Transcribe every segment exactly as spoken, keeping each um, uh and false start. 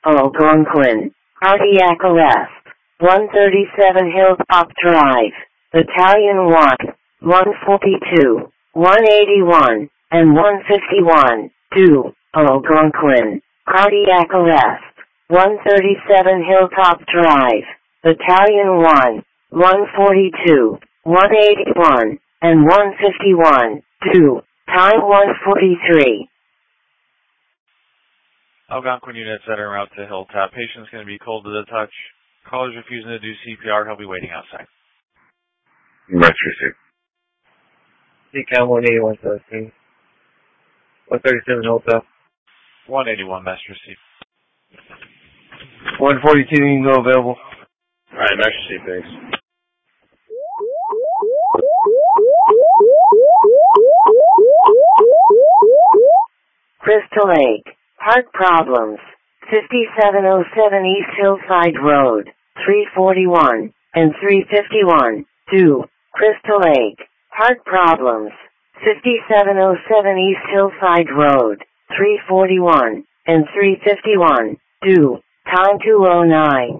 Algonquin, cardiac arrest, one thirty-seven Hilltop Drive, Battalion one, one forty-two, one eighty-one, and one fifty-one, two, Algonquin, cardiac arrest, one thirty-seven Hilltop Drive, Battalion one, one forty-two, one eighty-one, and one fifty-one, two, time one forty-three. Algonquin units that are en route to Hilltop. Patient's going to be cold to the touch. Caller's refusing to do C P R. He'll be waiting outside. Emergency. C CAM one eighty-one thirteen. one thirty-seven Hilltop. one eighty-one, message received. one forty-two, you can go available. Alright, message received, thanks. Crystal Lake, heart problems, fifty-seven oh seven East Hillside Road, three forty-one, and three fifty-one, two, Crystal Lake, heart problems, fifty-seven oh seven East Hillside Road, three forty-one, and three fifty-one, two, time two oh nine.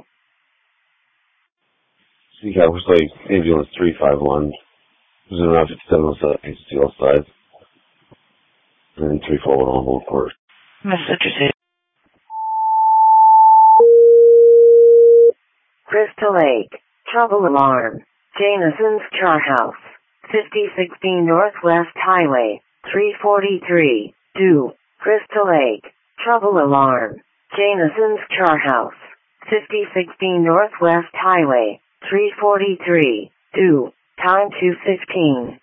C CAM was like ambulance three five one. It was around fifty-seven oh seven East Hillside. And three four one on hold course. Message received. Crystal Lake, trouble alarm, Jameson's Char House, fifty sixteen Northwest Highway, three forty-three, two, Crystal Lake, trouble alarm, Jameson's Char House, fifty sixteen Northwest Highway, three forty-three, two, time two fifteen.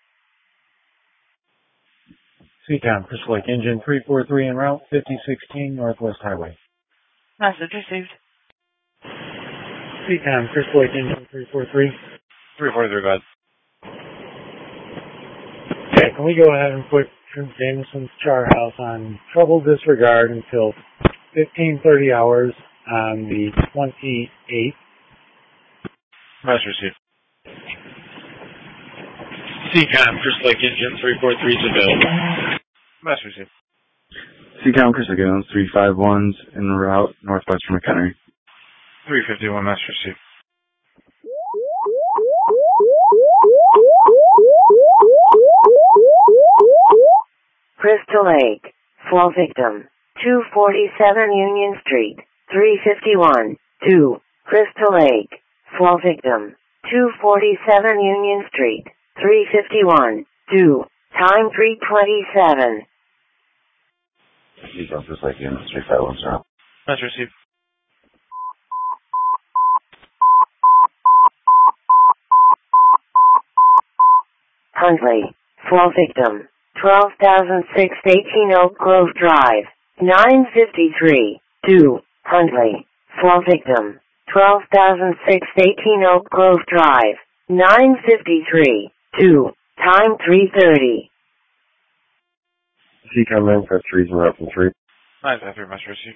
C CAM, Crystal Lake, engine three four three en route, fifty sixteen Northwest Highway. Message received. C CAM, Crystal Lake, engine three four three. three forty-three, go ahead. Okay, can we go ahead and put Jameson's Char House on trouble disregard until fifteen thirty hours on the twenty-eighth? Message received. C CAM, Crystal Lake engine three four three is available. Message received. C CAM, Crystal Lake, three five one's en route northwestern McHenry. three fifty-one, message received. Crystal Lake, fall victim, two forty-seven Union Street, three fifty-one, two, Crystal Lake, fall victim, two forty-seven Union Street, three fifty-one, two, time three twenty-seven. C CAM, Crystal Lake, three five one's en route. Message received. Huntley, fall victim, twelve thousand six eighteen Oak Grove Drive, nine fifty-three, two, Huntley, fall victim, twelve thousand six eighteen Oak Grove Drive, nine fifty-three, two, time three thirty. C CAM, nine five three is en route from three. nine five three, message received.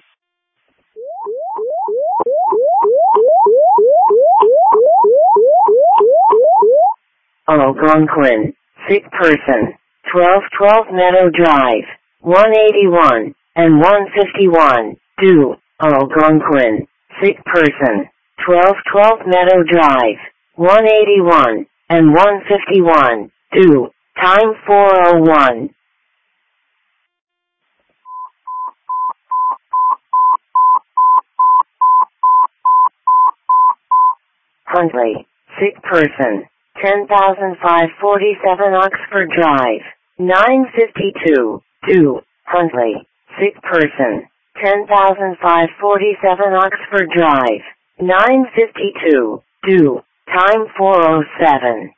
Algonquin, sick person, twelve twelve Meadow Drive, one eighty-one, and one fifty-one, two, Algonquin, sick person, twelve twelve Meadow Drive, one eighty-one, and one fifty-one, two, time four oh one. Huntley, sick person, ten thousand five hundred forty-seven Oxford Drive, nine fifty-two, two, Huntley, sick person, ten thousand five hundred forty-seven Oxford Drive, nine fifty-two, two, time four oh seven.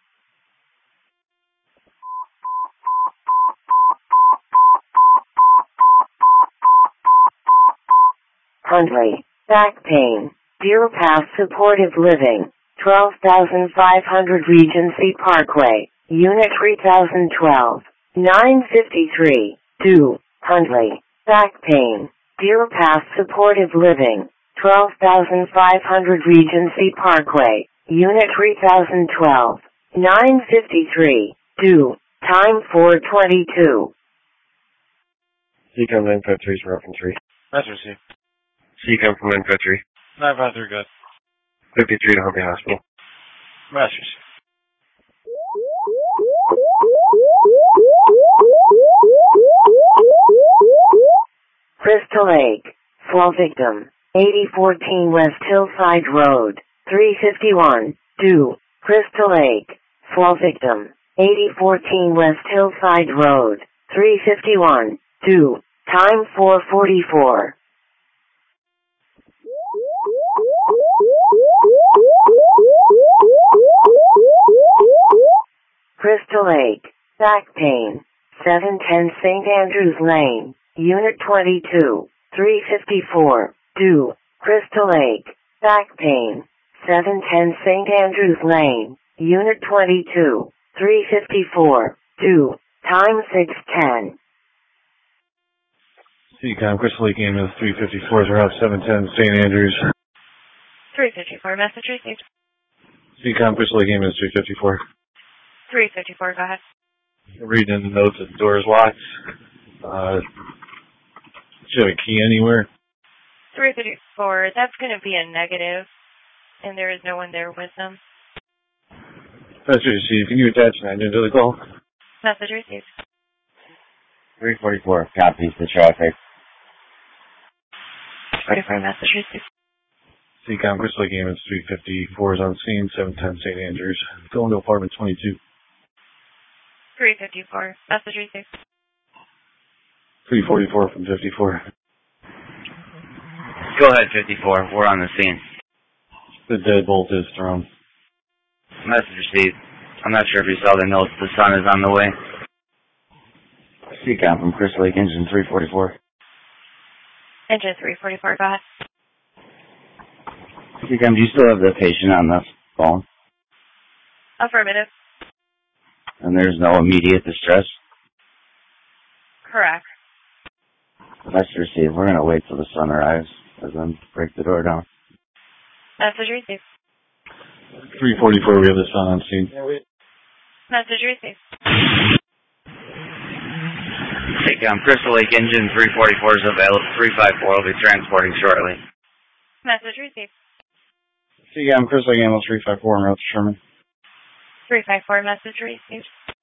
Huntley, back pain, Deer Pass Supportive Living, twelve thousand five hundred Regency Parkway, Unit three thousand twelve, nine fifty-three, two, Huntley, back pain, Deer Pass Supportive Living, twelve thousand five hundred Regency Parkway, Unit three thousand twelve, nine fifty-three, two, time four twenty-two. C CAM, nine five three is en route from three. Message received. Seacom from Infantry. nine five three, good. fifty-three to Humphrey Hospital. Masters. Crystal Lake. Fall victim. eighty fourteen West Hillside Road. three fifty-one. Due. Crystal Lake. Fall victim. eighty fourteen West Hillside Road. three fifty-one. Due. Time four forty-four. Crystal Lake. Back pain. seven ten Saint Andrews Lane. Unit twenty-two. three fifty-four. Due. Crystal Lake. Back pain. seven ten Saint Andrews Lane. Unit twenty-two. three fifty-four. Due. Time six ten. Seacom, Crystal Lake Ambulance three fifty-four is around seven ten Saint Andrews. three fifty-four, message received. Seacom, Crystal Lake Ambulance three fifty-four. three fifty-four, go ahead. Reading in the notes that the door is locked. Uh, should have a key anywhere. three fifty-four, that's going to be a negative, and there is no one there with them. Message received. Can you attach an engine to the call? Message received. three forty-four, copies the traffic. forty-four, message received. Seacom, Crystal Lake Ambulance three fifty-four is on scene, seven ten Saint Andrews. Going to apartment twenty-two. three fifty-four, message received. three forty-four from fifty-four. Go ahead, fifty-four. We're on the scene. The deadbolt is thrown. Message received. I'm not sure if you saw the notes. The sun is on the way. Seacom from Crystal Lake Engine three forty-four. Engine three forty-four, go ahead. Seacom, do you still have the patient on the phone? Affirmative. And there's no immediate distress? Correct. Message received. We're going to wait till the sun arrives and then break the door down. Message received. three forty-four, we have the sun on scene. Message received. Seacom, Crystal Lake Engine three forty-four is available. three five four will be transporting shortly. Message received. Seacom, Crystal Lake Ambulance three five four en route to Sherman. three five four, message received.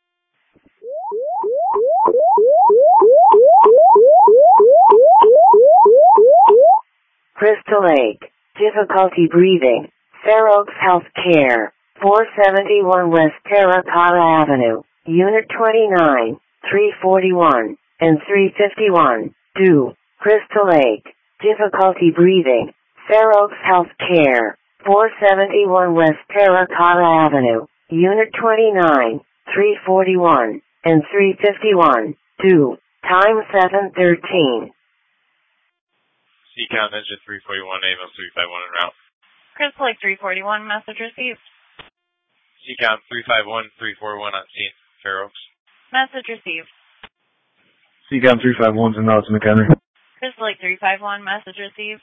Crystal Lake. Difficulty breathing. Fair Oaks Health Care. four seventy-one West Terracotta Avenue. Unit twenty-nine. three forty-one. And three fifty-one. Due. Crystal Lake. Difficulty breathing. Fair Oaks Health Care. four seventy-one West Terracotta Avenue. Unit twenty-nine. three forty-one. And three fifty-one. Due. Time seven thirteen. Seacom, Engine three forty-one, Ambulance three five one en route. Crystal Lake three forty-one, message received. Seacom, three five one, three four one on scene, Fair Oaks. Message received. Seacom, three five one's in Nelson McHenry. Crystal Lake three five one, message received.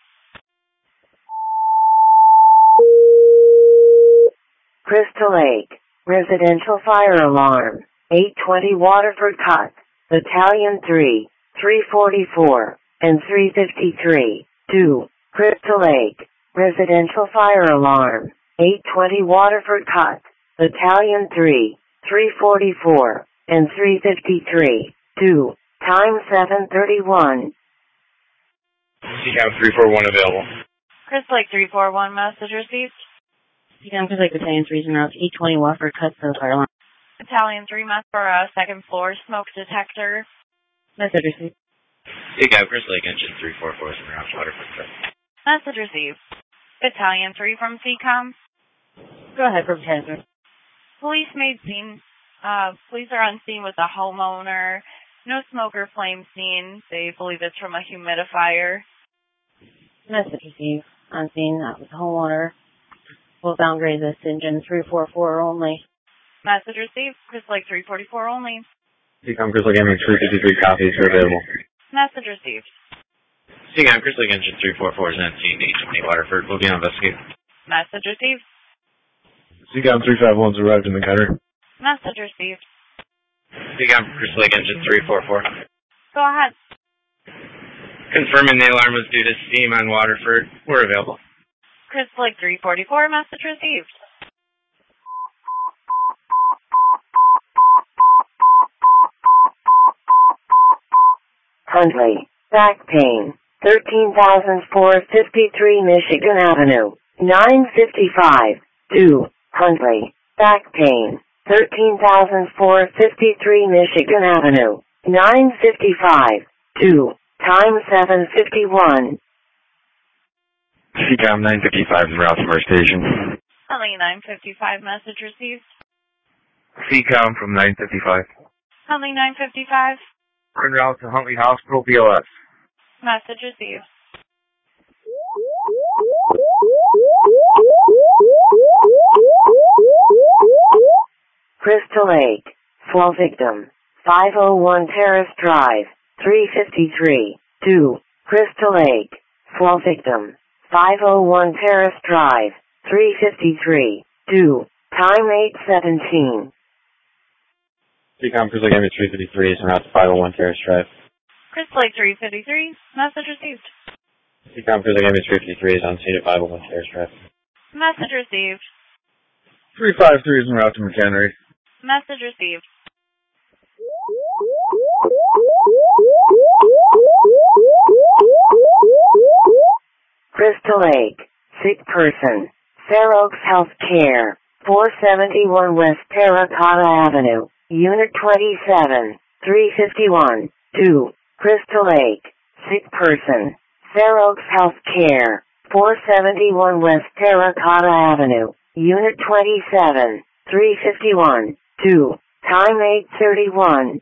Crystal Lake. Residential fire alarm. eight twenty Waterford Cut. Battalion three. three forty-four. And three fifty-three. Due. Crystal Lake. Residential fire alarm. eight twenty Waterford Cut. Battalion three. three forty-four. And three fifty-three. Due. Time seven thirty-one. Seacom three four one available. Crystal Lake three four one, message received. Seacom, Crystal Lake Battalion three in route eight twenty Waterford Cut for the fire alarm. Battalion three, mess for a second floor smoke detector. Message received. Seacom, Crystal Lake Engine three four four is in route to Waterford Cut. Message received. Battalion three from Seacom. Go ahead for Battalion three. Police made scene. Uh, police are on scene with a homeowner. No smoke or flame seen. They believe it's from a humidifier. Message received. On scene, that was the homeowner. We'll downgrade this engine three four four only. Message received. Crystal Lake three forty-four only. Seacom, Crystal Lake Ambulance three fifty-three copies are available. Message received. Seacom, Crystal Lake Engine three four four is on scene, eight twenty Waterford. Will be on investigate. Message received. Seacom, three five one's arrived in the cutter. Message received. Seacom, Crystal Lake Engine three four four. Go ahead. Confirming the alarm was due to steam on Waterford. We're available. Crystal Lake three forty-four, message received. Huntley, back pain, thirteen thousand four hundred fifty-three Michigan Avenue, nine fifty-five, two, Huntley, back pain, thirteen thousand four hundred fifty-three Michigan Avenue, nine fifty-five, two, time seven fifty-one. C COM nine fifty-five is route from our station. Huntley nine fifty-five, message received. C COM from nine fifty-five. Huntley nine fifty-five. En route to Huntley Hospital, B O S. Message received. Crystal Lake, Swell Victim, five oh one Terrace Drive, three fifty-three, two, Crystal Lake, Swell Victim, five oh one Terrace Drive, three fifty-three, two, time eight seventeen. C COM Crystal Lake three fifty-three is en route to five oh one Terrace Drive. Crystal Lake three fifty-three, message received. C COM Crystal Lake three fifty-three is on scene at five oh one Terrace Drive. Message received. three five three is en route to McHenry. Message received. Crystal Lake, sick person, Fair Oaks Health Care, four seventy-one West Terracotta Avenue, Unit twenty-seven, three fifty-one, two, Crystal Lake, sick person, Fair Oaks Health Care, four seventy-one West Terracotta Avenue, Unit twenty-seven, three fifty-one, two, time eight thirty-one.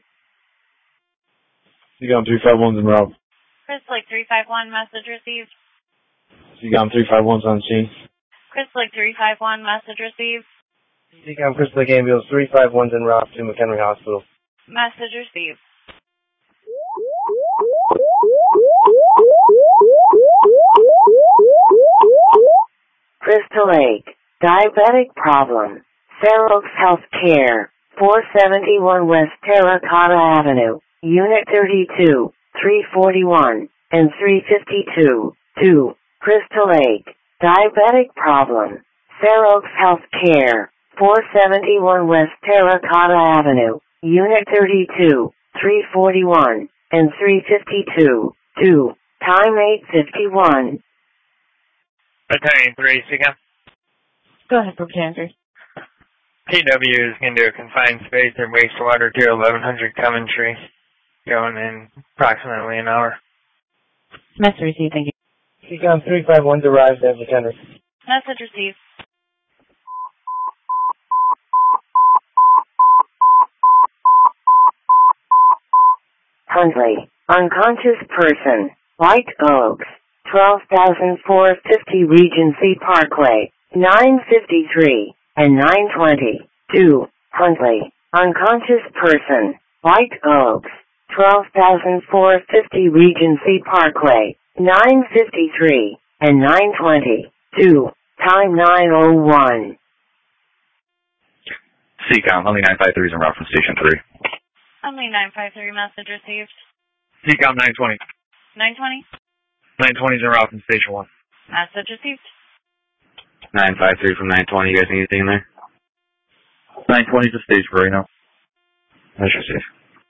C COM three five one's en route. Crystal Lake three five one, message received. C COM three five one's on scene. Crystal Lake three five one, message received. C COM Crystal Lake Ambulance three five one's en route to McHenry Hospital. Message received. Crystal Lake, diabetic problem, Fair Oaks Health Care, four seventy-one West Terracotta Avenue, Unit thirty-two, three forty-one, and three fifty-two, two, Crystal Lake, diabetic problem, Fair Oaks Health Care, four seventy-one West Terracotta Avenue, Unit thirty-two, three forty-one, and three fifty-two, two, time eight fifty-one. Battalion three, C COM. Go ahead, Battalion three. P W is going to do a confined space and wastewater to eleven hundred Coventry, going in approximately an hour. Message received, thank you. C COM three five one arrived at McHenry. Message received. Huntley, unconscious person, White Oaks, twelve thousand four hundred fifty Regency Parkway, nine fifty-three, and nine twenty, two, Huntley, unconscious person, White Oaks, twelve thousand four hundred fifty Regency Parkway, nine fifty-three, and nine twenty, two, time nine oh one. C COM, Huntley nine five three is en route from Station three. Huntley nine five three, message received. C COM nine twenty. nine twenty. nine twenty is en route from Station one. Message received. nine five three from nine twenty, you guys need anything there? nine twenty is a stage for right now. That's received.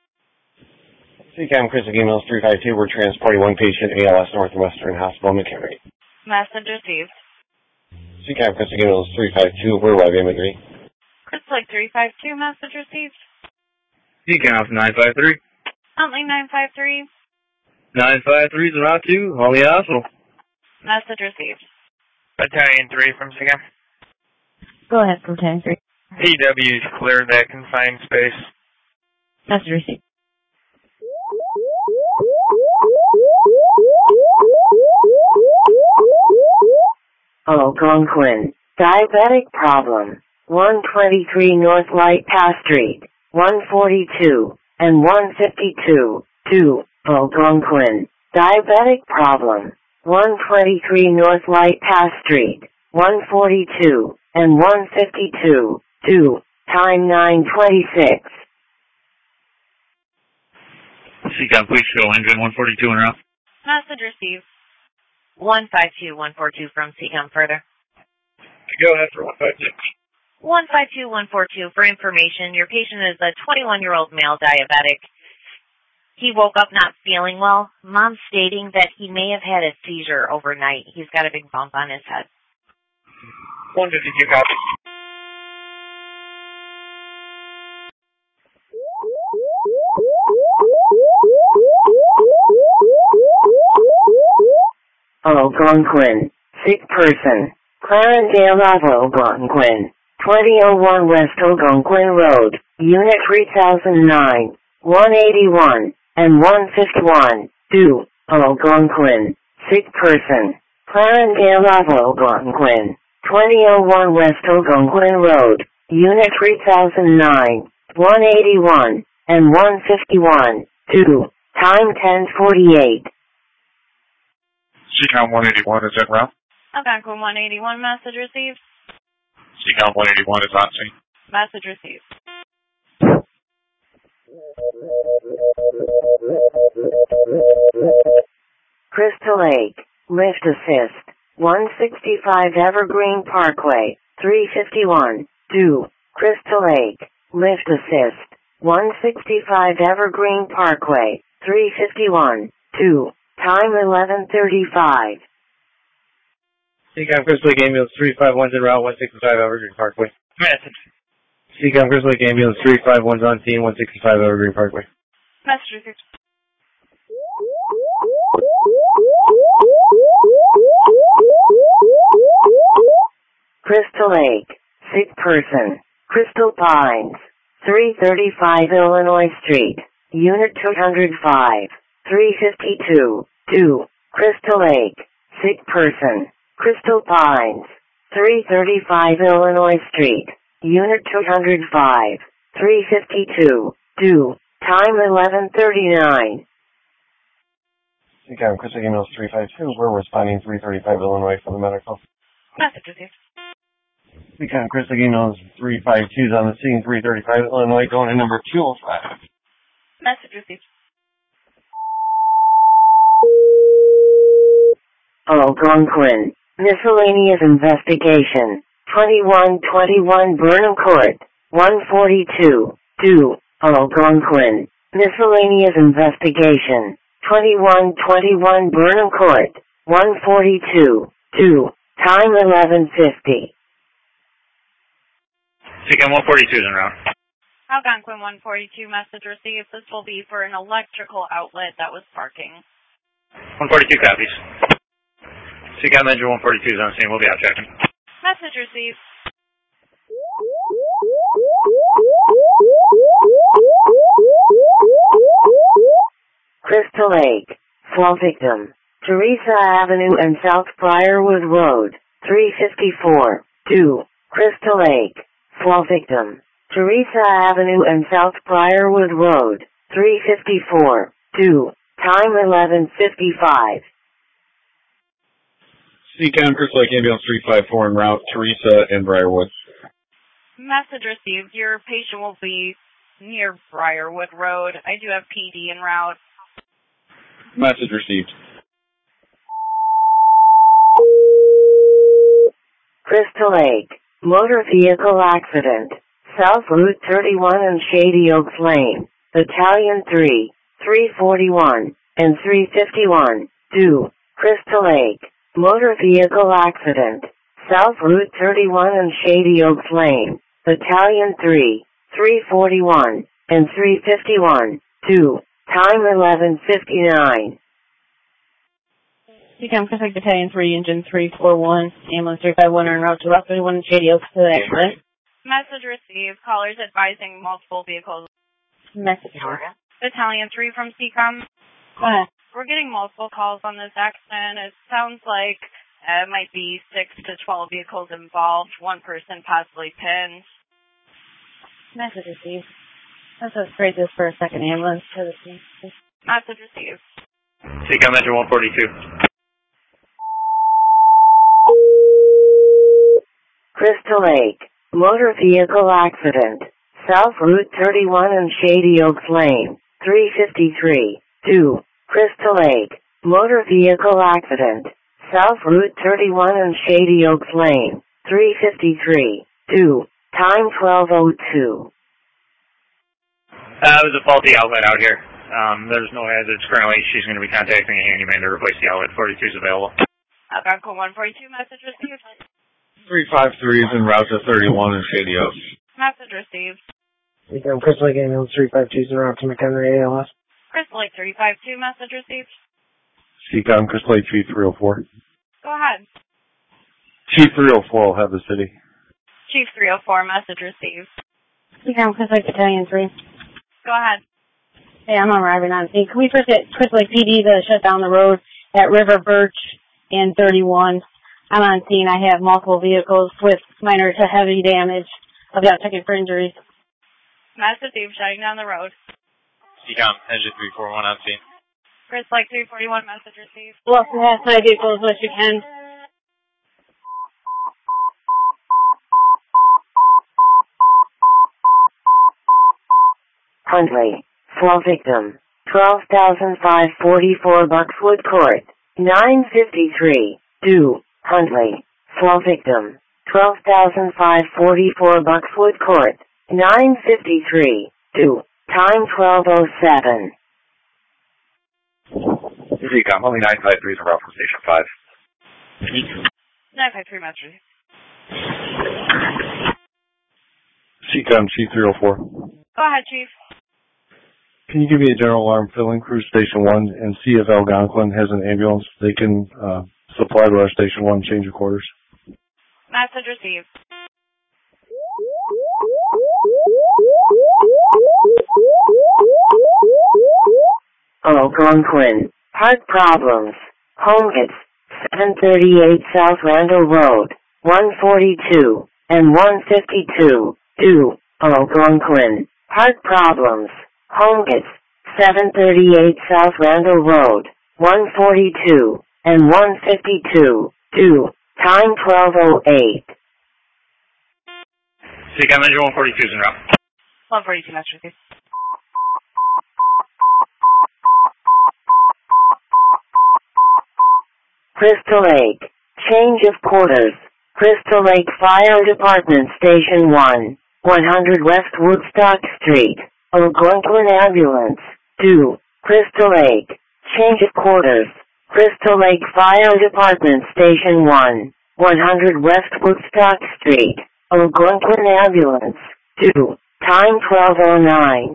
C COM Crystal Lake Ambulance three five two, we're transporting one patient, A L S Northwestern Hospital, McHenry. Message received. C COM Crystal Lake Ambulance three five two, we're live imagery. Crystal Lake three five two, message received. C COM nine five three. Huntley nine five three. nine five three is en route to Huntley Hospital. Message received. Battalion three from C COM. Go ahead, Battalion three. P W's cleared that confined space. Message received. Algonquin, diabetic problem, one twenty-three North Light Path Street, one forty-two, and one fifty-two, two, Algonquin, diabetic problem, one twenty-three North Light Path Street, one forty-two, and one fifty-two, two, time nine twenty-six. C COM, please show engine one forty-two en route. Message received. one five two one four two from C COM further. Go ahead for one five two. one five two one four two for information. Your patient is a twenty-one-year-old male diabetic. He woke up not feeling well. Mom stating that he may have had a seizure overnight. He's got a big bump on his head. one fifty-two copy. Algonquin. Sick person. Clarendale of Algonquin. twenty oh one West Algonquin Road. Unit three thousand nine. one eighty-one. And one fifty-one. two. Algonquin. Sick person. Clarendale of Algonquin. twenty oh one West Algonquin Road. Unit three thousand nine. one eighty-one. And one fifty-one. two. Time ten forty-eight. C COM one eighty-one is en route. Algonquin one eighty-one, message received. C COM one eighty-one is on scene. Message received. Crystal Lake. Lift assist. one sixty-five Evergreen Parkway. three fifty-one. two. Crystal Lake. Lift assist. one sixty-five Evergreen Parkway. three fifty-one. two. Time eleven thirty-five. C COM Crystal Lake Ambulance three five one is en route, one sixty-five Evergreen Parkway. Message. C COM Crystal Lake Ambulance three five one is on scene, one sixty-five Evergreen Parkway. Message received. Crystal Lake. Sick person. Crystal Pines. three thirty-five Illinois Street. Unit two hundred five. three fifty-two. two. Crystal Lake. Sick person. Crystal Pines. three thirty-five Illinois Street. Unit two hundred five. three fifty-two. two. Time eleven thirty-nine. C COM Crystal Lake Ambulance three five two, we're responding three thirty-five Illinois for the medical. Message received. C COM Crystal Lake Ambulance three five two is on the scene, three thirty-five Illinois, going to number two oh five. Message received. Algonquin. Miscellaneous investigation. twenty-one twenty-one Burnham Court. one forty-two. two. Algonquin. Miscellaneous investigation. twenty-one twenty-one Burnham Court. one forty-two. two. Time eleven fifty. C COM one forty-two is en route. Algonquin one forty-two, message received. This will be for an electrical outlet that was sparking. one forty-two copies. C COM Engine one forty-two is on scene. We'll be out checking. Message received. Crystal Lake. Fall victim. Teresa Avenue and South Briarwood Road. three fifty-four. two. Crystal Lake. Fall victim. Teresa Avenue and South Briarwood Road. three fifty-four. two. Time eleven fifty-five. C COM Crystal Lake Ambulance three five four en route, Teresa and Briarwood. Message received. Your patient will be near Briarwood Road. I do have P D en route. Message received. Crystal Lake. Motor vehicle accident. South Route thirty-one and Shady Oaks Lane. Battalion three. three forty-one. And three fifty-one. two. Crystal Lake. Motor vehicle accident. South Route thirty-one and Shady Oaks Lane. Battalion three. three forty-one. And three fifty-one. two. Time eleven fifty-nine. C COM Crystal Lake Battalion three, Engine three four one, Ambulance three five one en route to Route thirty-one and Shady Oaks to the accident. Message received. Callers advising multiple vehicles. Message. Battalion three from C COM. Go ahead. We're getting multiple calls on this accident. It sounds like uh, it might be six to twelve vehicles involved. One person possibly pinned. Message received. Let's upgrade this for a second ambulance to the scene. Message received. C COM Engine one forty-two. Crystal Lake. Motor vehicle accident. South Route thirty-one and Shady Oaks Lane. three fifty-three. two. Crystal Lake. Motor vehicle accident. South Route thirty-one and Shady Oaks Lane. three fifty-three. two. Time twelve oh two. Uh, it was a faulty outlet out here. Um, there's no hazards currently. She's going to be contacting a handyman to replace the outlet. forty-two is available. Algonquin one forty-two, message received. three five three is en route to thirty-one in Shady Oaks. Message received. Become Crystal Lake Ambulance three five two is en route to McHenry A L S. Crystal Lake three five two, message received. C COM Crystal Lake Chief three oh four. Go ahead. Chief three oh four will have the city. Chief three oh four, message received. C COM Crystal Lake Battalion three. Go ahead. Hey, I'm arriving on scene. Can we first get Crystal Lake P D to shut down the road at River Birch and thirty-one? I'm on scene. I have multiple vehicles with minor to heavy damage. I've got ticket for injuries. Message received, shutting down the road. C COM, engine three four one on scene. Crystal Lake three forty-one, message received. Well, past my vehicles, what you can. Huntley. Slow victim. twelve thousand five hundred forty-four Buckswood Court. nine fifty-three. two. Huntley. Slow victim. twelve thousand five hundred forty-four Buckswood Court. nine fifty-three. two. Time twelve oh seven. C COM, only nine five three is en route from Station five. nine five three, message. C COM Chief three oh four. Go ahead, Chief. Can you give me a general alarm filling crew Station one and see if Algonquin has an ambulance they can uh, supply to our Station one change of quarters? Message received. Algonquin. Heart problems. Home hits. seven thirty-eight South Randall Road. one forty-two and one fifty-two. two. Algonquin. Heart problems. Home hits. seven thirty-eight South Randall Road. one forty-two and one fifty-two. two. Time twelve oh eight. C COM, engine one forty-two is en route. one forty-two, message received. Crystal Lake. Change of quarters. Crystal Lake Fire Department Station one. one hundred West Woodstock Street. Algonquin Ambulance. two. Crystal Lake. Change of quarters. Crystal Lake Fire Department Station one. one hundred West Woodstock Street. Algonquin Ambulance. two. Time twelve oh nine.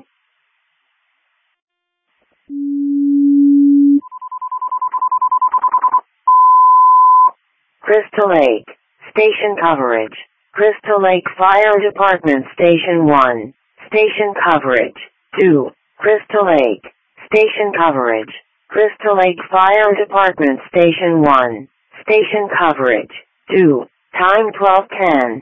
Crystal Lake. Station coverage. Crystal Lake Fire Department Station one. Station coverage. two. Crystal Lake. Station coverage. Crystal Lake Fire Department Station one. Station coverage. two. Time twelve ten.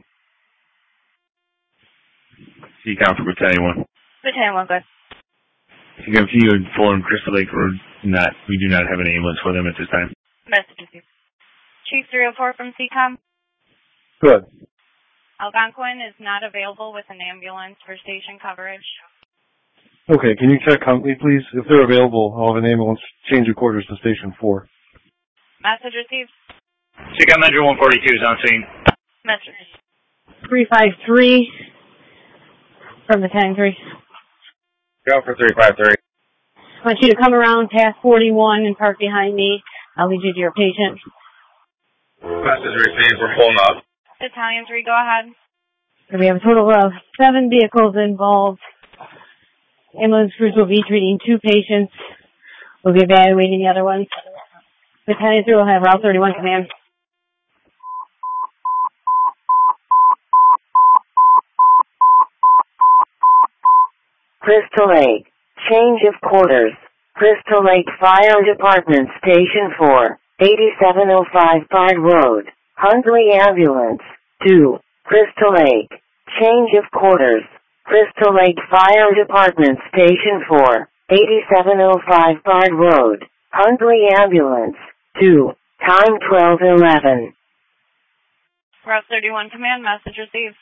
C COM for Battalion one. Battalion one, good. C COM, can you inform Crystal Lake Road not, we do not have an ambulance for them at this time? Message received. Chief three oh four from C COM. Good. Algonquin is not available with an ambulance for station coverage. Okay, can you check Huntley, please? If they're available, I'll have an ambulance change of quarters to Station four. Message received. C COM, engine one forty-two is on scene. Message. three five three from Battalion three. Go for three five three. I want you to come around past forty-one and park behind me. I'll lead you to your patient. Message received, we're pulling up. Battalion three, go ahead. We have a total of seven vehicles involved. Ambulance crews will be treating two patients. We'll be evaluating the other ones. Battalion three will have Route thirty-one command. Crystal Lake. Change of quarters. Crystal Lake Fire Department Station four. eighty-seven oh five Bard Road. Huntley Ambulance. two. Crystal Lake. Change of quarters. Crystal Lake Fire Department Station four. eighty-seven oh five Bard Road. Huntley Ambulance. two. Time twelve eleven. Route thirty-one command, message received.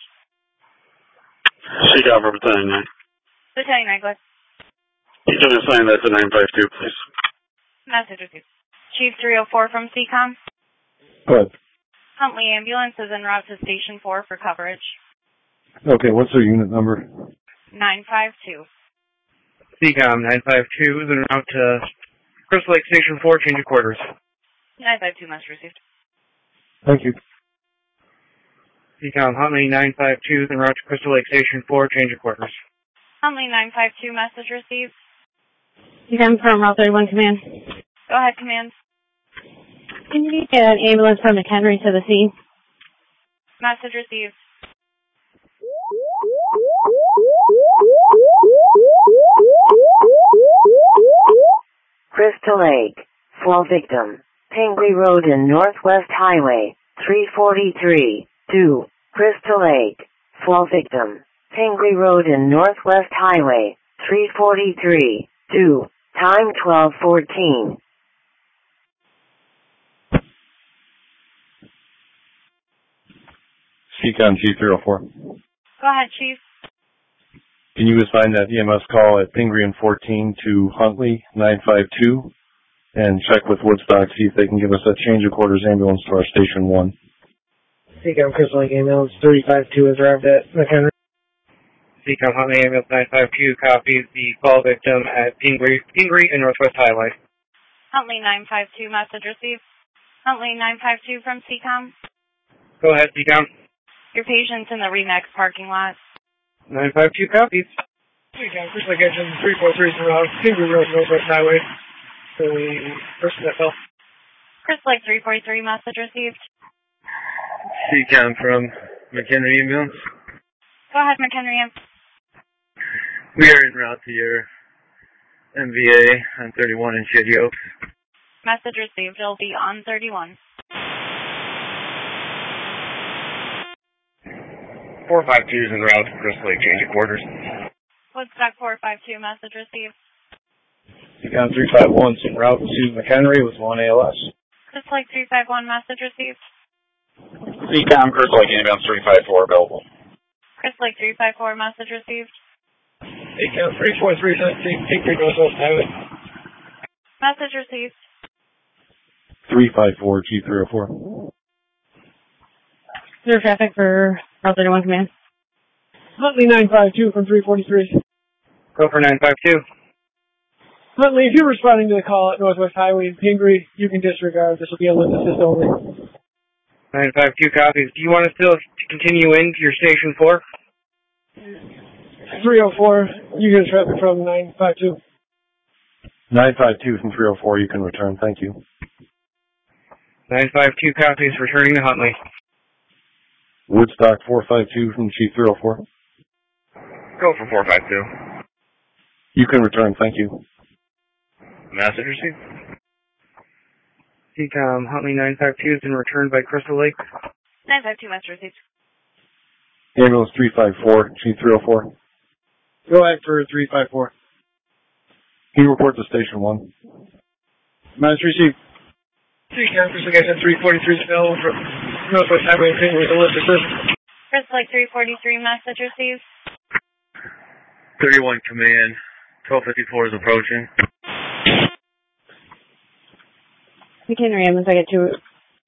C COM for Battalion nine. Battalion nine, go ahead. You can assign that to nine five two, please. Message received. Chief three oh four from C COM. Go ahead. Huntley ambulance is en route to Station four for coverage. Okay, what's their unit number? nine five two. C COM nine five two is en route to Crystal Lake Station four, change of quarters. nine five two message received. Thank you. C COM Huntley nine five two is en route to Crystal Lake Station four, change of quarters. Huntley nine five two message received. C COM from Route thirty-one Command. Go ahead, Command. Can you get an ambulance from McHenry to the scene? Message received. Crystal Lake. Fall victim. Pingree Road and Northwest Highway, three forty-three, two. Crystal Lake. Fall victim. Pingree Road and Northwest Highway, three forty-three, two. Time twelve fourteen. C COM Chief three oh four. Go ahead, Chief. Can you assign that E M S call at Pingree and fourteen to Huntley nine five two and check with Woodstock, see if they can give us a change of quarters ambulance to our Station one? C COM Crystal Lake ambulance thirty-five two has arrived at McHenry. C COM Huntley ambulance nine five two copies the fall victim at Pingree, Pingree and Northwest Highway. Huntley nine five two message received. Huntley nine five two from C COM. Go ahead, C COM. Your patient's in the Remax parking lot. nine five two copies. C COM Crystal Lake engine three four three is around Pingree Road, Northwest Highway. So the person that fell. Crystal Lake three forty-three message received. C COM from McHenry ambulance. Go ahead, McHenry. We are en route to your M V A on thirty-one in Shady Oaks. Message received. It'll be on thirty-one. four five two is en route to Crystal Lake, change of quarters. Woodstock four five two message received. C COM three five one is en route to McHenry with one A L S. Crystal Lake three five one message received. C COM Crystal Lake ambulance three five four available. Crystal Lake three five four message received. C COM three four three Pingree Northwest Highway. Message received. three five four, Chief three oh four. Clear traffic for Route thirty-one Command. Huntley nine five two from three forty-three. Go for nine five two. Huntley, if you're responding to the call at Northwest Highway in Pingree, you can disregard. This will be a limit assist only. nine five two copies. Do you want us still to continue into your Station four? three oh four, you get traffic from nine five two. nine five two from three oh four, you can return. Thank you. nine five two copies, returning to Huntley. Woodstock four five two from Chief three oh four. Go for four five two. You can return. Thank you. Message received. C COM Huntley nine five two has been returned by Crystal Lake. nine five two message received. Ambulance three five four, Chief three oh four. Go ahead for three five four. Can you report to Station one? Message received. C COM Crystal Lake three forty-three fell from Northwest Highway in Pingree with a lift assist. Crystal Lake three forty-three message received. thirty-one command, twelve fifty-four is approaching. McHenry ambulance, I get to it.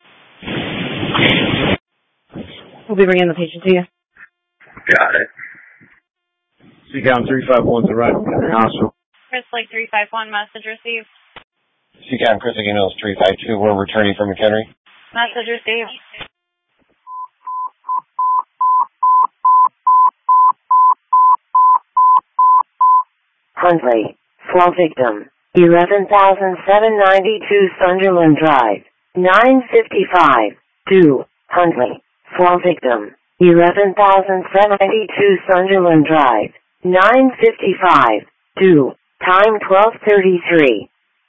We'll be bringing the patient to you. Got it. C COM three five one is arrived at McHenry Hospital. Crystal Lake three five one message received. C COM Crystal Lake ambulance three five two, we're returning from McHenry. Message received. Huntley. Fall victim. eleven thousand seven hundred ninety-two Sunderland Drive. nine fifty-five. two. Huntley. Fall victim. eleven thousand seven hundred ninety-two Sunderland Drive. nine fifty-five. two. Time twelve thirty-three.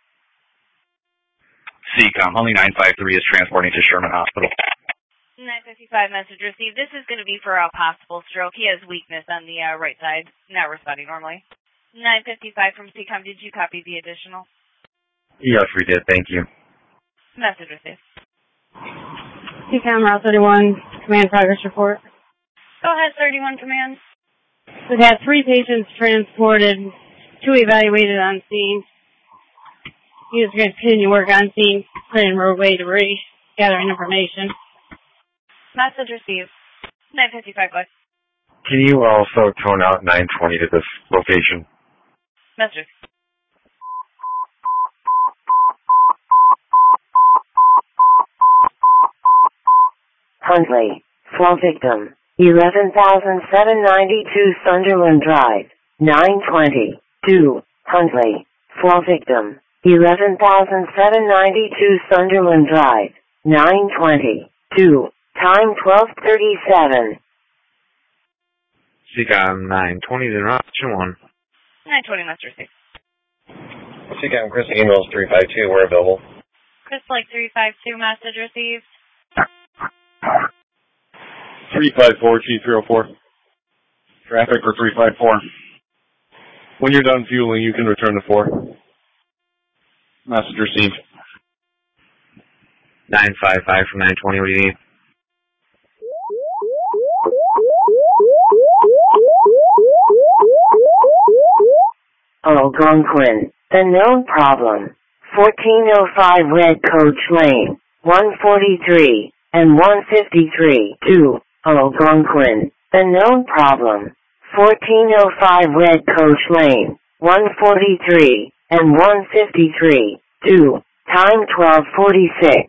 C COM Huntley nine five three is transporting to Sherman Hospital. nine fifty-five message received. This is going to be for a possible stroke. He has weakness on the uh, right side, not responding normally. nine fifty-five from C COM. Did you copy the additional? Yes, we did. Thank you. Message received. C COM Route thirty-one Command progress report. Go ahead, thirty-one Command. We've had three patients transported, two evaluated on scene. He is going to continue work on scene, clearing roadway debris, gathering information. Message received. nine fifty-five, go ahead. Can you also tone out nine twenty to this location? Message. Huntley, fall victim, eleven thousand seven hundred ninety-two Sunderland Drive, nine twenty-two, Huntley, fall victim, eleven thousand seven hundred ninety-two Sunderland Drive, nine twenty-two, time twelve thirty-seven. C COM nine twenty is in route, option one. nine twenty, message received. C COM Chris emails three five two, we're available. Chris Lake three five two, message received. three five four T three oh four. Traffic for three five four. When you're done fueling, you can return to four. Message received. nine five five from nine twenty, what do you need? Algonquin, the known problem. fourteen oh five Red Coach Lane, one forty-three, and one fifty-three, two, Algonquin, the known problem. fourteen oh five Red Coach Lane, one forty-three, and one fifty-three, two, time twelve forty-six.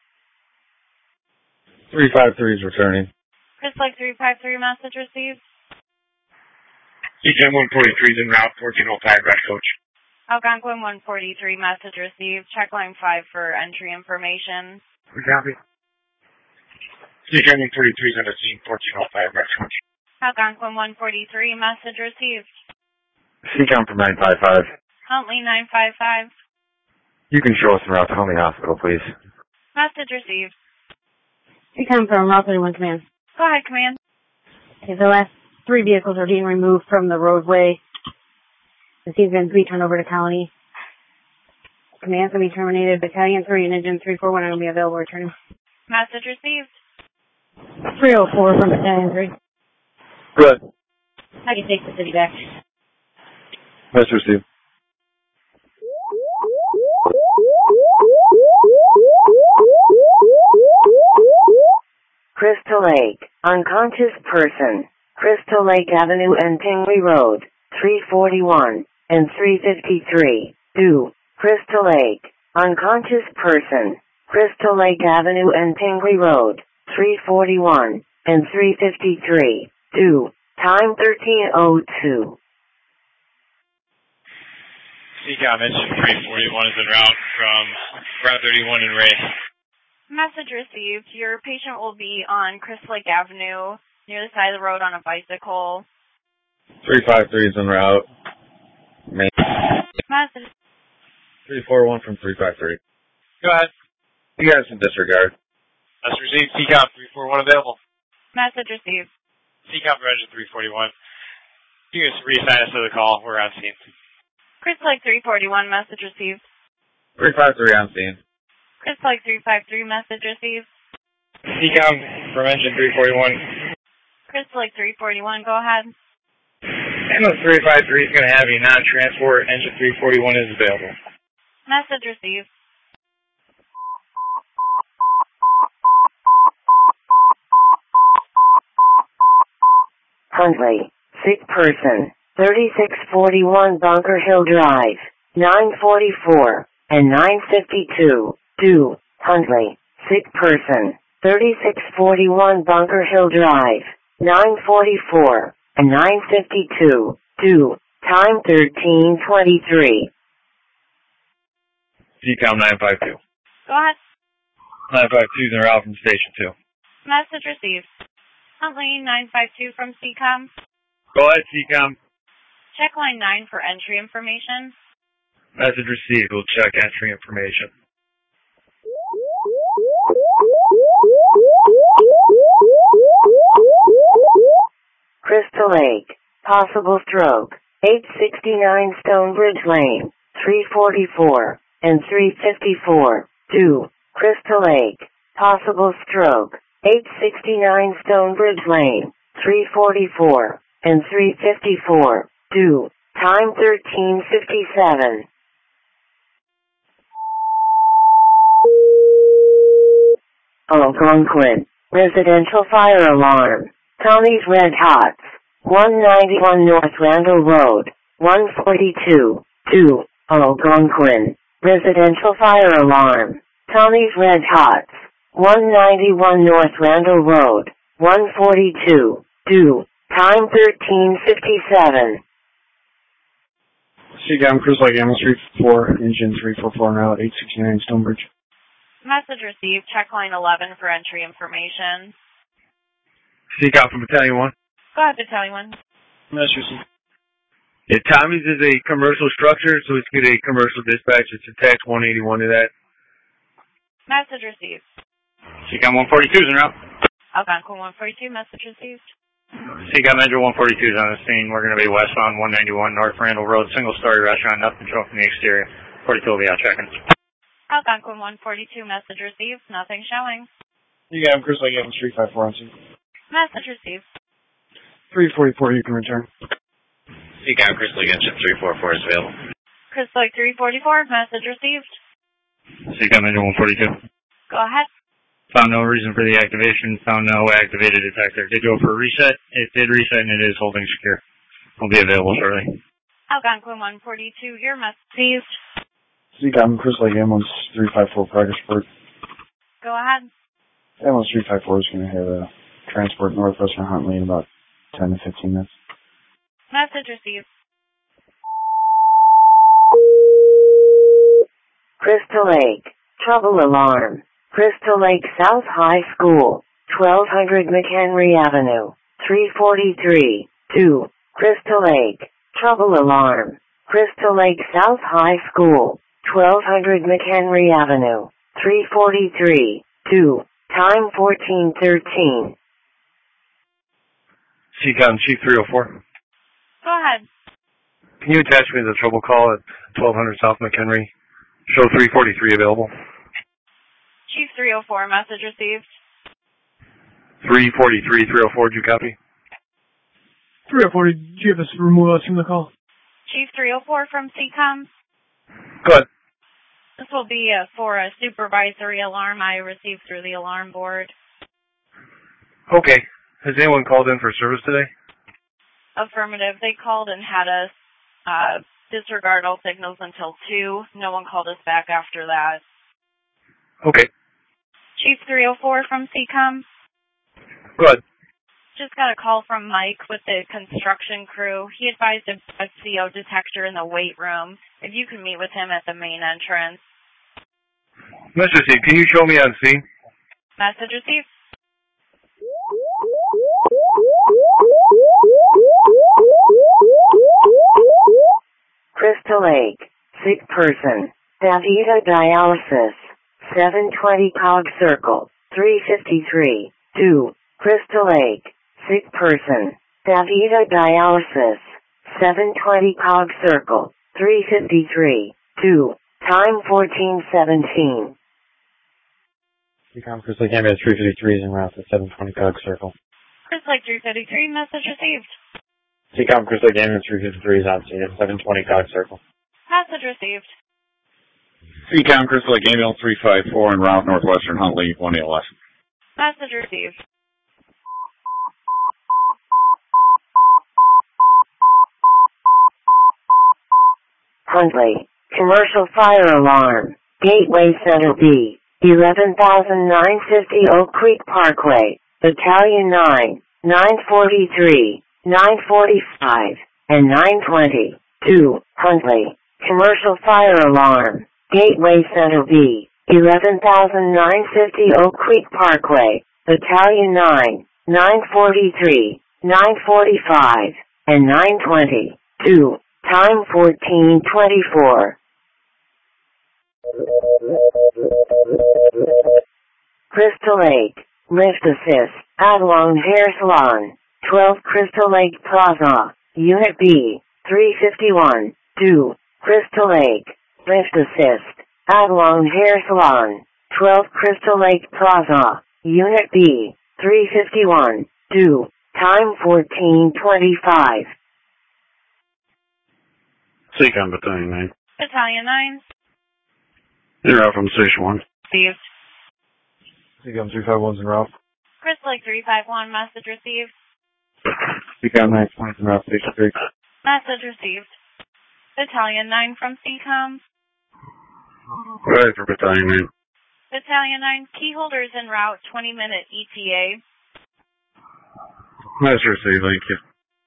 three five three is returning. Chris Lake three five three, message received. C COM one forty-three is en route, fourteen oh five Red Coach. Algonquin one forty-three, message received. Check line five for entry information. We copy. C COM one forty-three is on the scene, fourteen oh five Red Coach. Algonquin one forty-three, message received. C COM from nine five five. Huntley nine five five. You can show us en route to Huntley Hospital, please. Message received. He comes from Route thirty-one Command. Go ahead, Command. Okay, the last three vehicles are being removed from the roadway. The scene's going to be turned over to County. Command's going to be terminated. Battalion three and Engine three four one are going to be available returning. Message received. three oh four from Battalion three. Good. I can take the city back. Message received. Crystal Lake, unconscious person, Crystal Lake Avenue and Tingley Road, three forty-one and three fifty-three, two, Crystal Lake, unconscious person, Crystal Lake Avenue and Tingley Road, three forty-one and three fifty-three, two, time thirteen oh two. C COM engine three forty-one is en route from Route thirty-one in Ray. Message received. Your patient will be on Crystal Lake Avenue near the side of the road on a bicycle. three five three is en route. Main. Message. three four one from three five three. Go ahead. You guys can disregard. Message received. C COM three four one available. Message received. C COM for engine three forty-one. You can just reassign us to the call. We're on scene. Crystal Lake three forty-one, message received. three five three on scene. Crystal Lake three five three, message received. C COM from engine three forty-one. Crystal Lake three forty-one, go ahead. Ambulance three five three is going to have you non-transport. Engine three forty-one is available. Message received. Huntley, sick person, thirty-six forty-one Bunker Hill Drive, nine forty-four and nine fifty-two, two, Huntley, sick person, thirty-six forty-one Bunker Hill Drive, nine forty-four and nine fifty-two, two, time thirteen twenty-three. C COM nine five two. Go ahead. nine five two is en route from Station two. Message received. Huntley nine five two from C COM. Go ahead, C COM. Check line nine for entry information. Message received. We'll check entry information. Crystal Lake, possible stroke, eight sixty-nine Stonebridge Lane, three forty-four and three fifty-four, two, Crystal Lake, possible stroke, eight sixty-nine Stonebridge Lane, three forty-four and three fifty-four, two, time thirteen fifty-seven. Algonquin. Residential fire alarm. Tommy's Red Hots. one ninety-one North Randall Road. one forty-two. two. Algonquin. Residential fire alarm. Tommy's Red Hots. one ninety-one North Randall Road. one forty-two. two. Time thirteen fifty-seven. Seacom, Chris Lake, Ammo Street four, engine three four four, now eight sixty-nine Stonebridge. Message received. Check line eleven for entry information. Seacom from Battalion one. Go ahead, Battalion one. Message received. Yeah, Tommy's is a commercial structure, so it's get a commercial dispatch. It's attached one eighty-one to that. Message received. Seacom one forty-two is en route. Algonquin one forty-two, message received. Seacom Engine one forty-two is on the scene. We're going to be westbound one ninety-one North Randall Road, single-story restaurant, nothing showing from the exterior. forty-two will be out checking. Algonquin one forty-two, message received. Nothing showing. Seacom, Chris Lake, Ammo Street five four on scene. Message received. three forty-four, you can return. Seacom, Chris Lake, Engine three forty-four is available. Chris Lake three forty-four, message received. Seacom Engine one forty-two. Go ahead. Found no reason for the activation. Found no activated detector. Did go for a reset. It did reset and it is holding secure. Will be available shortly. Algonquin one forty-two, your message received. Seacom, Chris Lake, Ammo three five four, progress report. Go ahead. Ammo three five four is going to have a transport northwestern Huntley in about ten to fifteen minutes. Message received. Crystal Lake. Trouble alarm. Crystal Lake South High School. twelve hundred McHenry Avenue. three forty-three. two. Crystal Lake. Trouble alarm. Crystal Lake South High School. twelve hundred McHenry Avenue. three forty-three. two. Time fourteen thirteen. Seacom Chief three oh four. Go ahead. Can you attach me to the trouble call at twelve hundred South McHenry? Show three forty-three available. Chief three oh four, message received. three forty-three, three oh four, did you copy? three oh four, did you have us remove us from the call? Chief three oh four from Seacom. Go ahead. This will be uh, for a supervisory alarm I received through the alarm board. Okay. Has anyone called in for service today? Affirmative. They called and had us uh, disregard all signals until two. No one called us back after that. Okay. Chief three oh four from Seacom. Go ahead. Just got a call from Mike with the construction crew. He advised a C O detector in the weight room. If you can meet with him at the main entrance. Mister Steve, can you show me on scene? Message received. Crystal Lake. Sick person. Davita dialysis. seven twenty Cog Circle. three fifty-three. two. Crystal Lake. Sick person. Davita dialysis. seven twenty Cog Circle. three fifty-three. two. Time fourteen seventeen. Seacom, Chris Lake Ambulance three fifty-three is en route to seven twenty Cog Circle. Chris Lake three fifty-three, message received. Seacom, Chris Lake Ambulance three fifty-three is on scene at seven twenty Cog Circle. Message received. Seacom, Crystal Lake Ambulance three five four en route northwestern Huntley, one A L S. Message received. Huntley. Commercial fire alarm. Gateway Center B. eleven thousand nine hundred fifty Oak Creek Parkway. Battalion nine. nine forty-three. nine forty-five. And nine twenty. two. Huntley. Commercial fire alarm. Gateway Center B. eleven thousand nine hundred fifty Oak Creek Parkway. Battalion nine. nine forty-three. nine forty-five. And nine twenty. two. Time fourteen twenty-four. Crystal Lake. Lift Assist. Avalon Hair Salon. twelve Crystal Lake Plaza. Unit B. three fifty-one. two. Crystal Lake. Lift Assist. Avalon Hair Salon. twelve Crystal Lake Plaza. Unit B. three fifty-one. two. Time fourteen twenty-five. Seacom, Battalion nine. Battalion nine. You're out from Station one. Received. Seacom three five one's en route. Crystal Lake three five one, message received. Seacom nine twenty's en route, Station three. Message received. Battalion nine from C COM. Right for Battalion nine. Battalion nine, key holders en route, twenty minute E T A. Message received, thank you.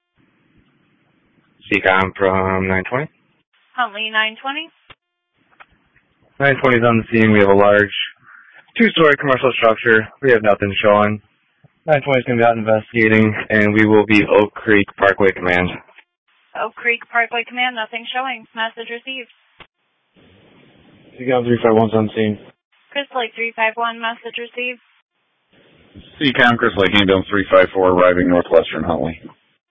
Seacom from nine twenty. Huntley nine twenty. nine twenty's on the scene. We have a large two-story commercial structure. We have nothing showing. nine twenty's going to be out investigating, and we will be Oak Creek Parkway Command. Oak Creek Parkway Command, nothing showing. Message received. Seacom three five one's on scene. Crystal Lake three five one, message received. Seacom, Crystal Lake Ambulance three five four arriving northwestern Huntley.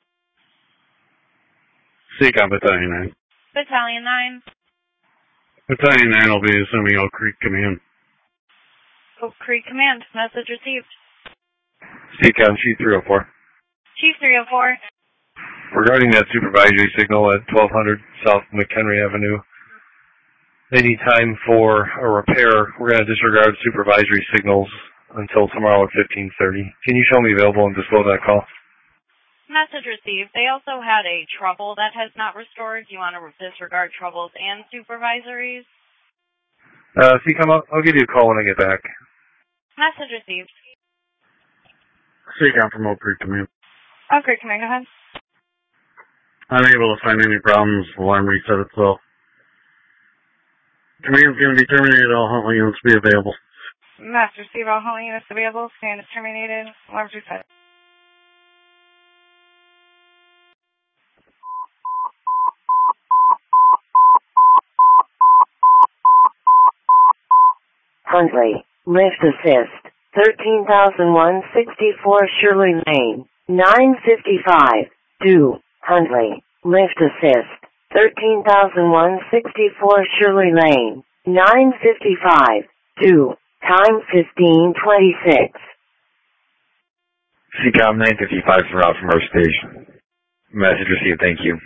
Seacom Battalion nine. Battalion nine. Battalion nine will be assuming Oak Creek Command. Oak Creek Command, message received. Seacom Chief three oh four. Chief three oh four. Regarding that supervisory signal at twelve hundred South McHenry Avenue, they need time for a repair. We're going to disregard supervisory signals until tomorrow at fifteen thirty. Can you show me available and disclose that call? Message received. They also had a trouble that has not restored. Do you want to disregard troubles and supervisories? Uh, Seacom, I'll, I'll give you a call when I get back. Message received. Seacom from Oak Creek Command. Oak Creek Command, go ahead. Unable to find any problems. Alarm reset itself. Command's going to be terminated. All Huntley units be available. Master receive all Huntley units available. Stand is terminated. Alarm reset. Huntley, lift assist, thirteen thousand one hundred sixty-four Shirley Lane, nine fifty-five, due, Huntley, lift assist, thirteen thousand one hundred sixty-four Shirley Lane, nine fifty-five, due, time fifteen twenty-six. Seacom nine fifty-five is route from our station. Message received, thank you.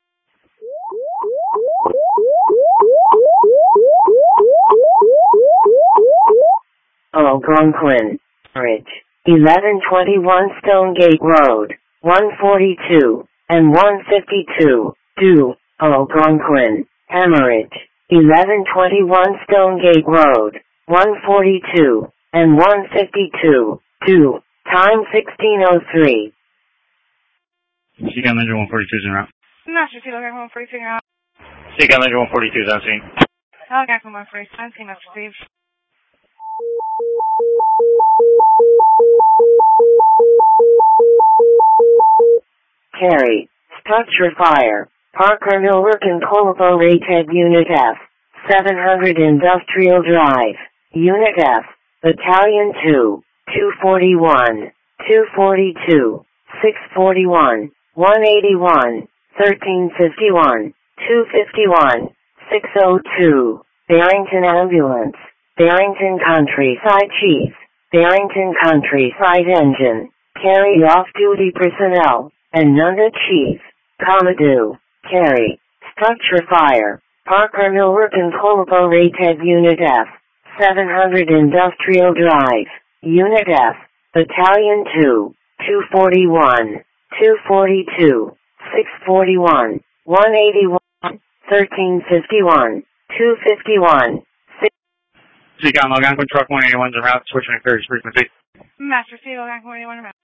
Algonquin Bridge, eleven twenty-one Stonegate Road, one forty-two and one fifty-two, due, Algonquin, Hemorrhage, eleven twenty-one Stonegate Road, one forty-two and one fifty-two, due, time sixteen oh three. Seacom Engine one forty-two is en route. Master receive Algonquin one forty-two, you're out. Seacom Engine one forty-two is on scene. Algonquin one forty-two, on scene, message received. Carry, structure fire, Parker Millwork and Colpo Rated Unit F, seven hundred Industrial Drive, Unit F, Battalion two, two forty-one, two forty-two, six forty-one, one eighty-one, thirteen fifty-one, two fifty-one, six oh two, Barrington Ambulance, Barrington Countryside Chief, Barrington Countryside Engine, carry off-duty personnel, and Nunda Chief, Commodore, carry, structure fire, Parker Millwork and Colpo Rated Unit F, seven hundred Industrial Drive, Unit F, Battalion two, two forty-one, two forty-two, six forty-one, one eighty-one, thirteen fifty-one, two fifty-one, Seacom Algonquin Truck one eighty-one's en route, switching to clearance frequency. Master receive Algonquin one eighty-one, en route.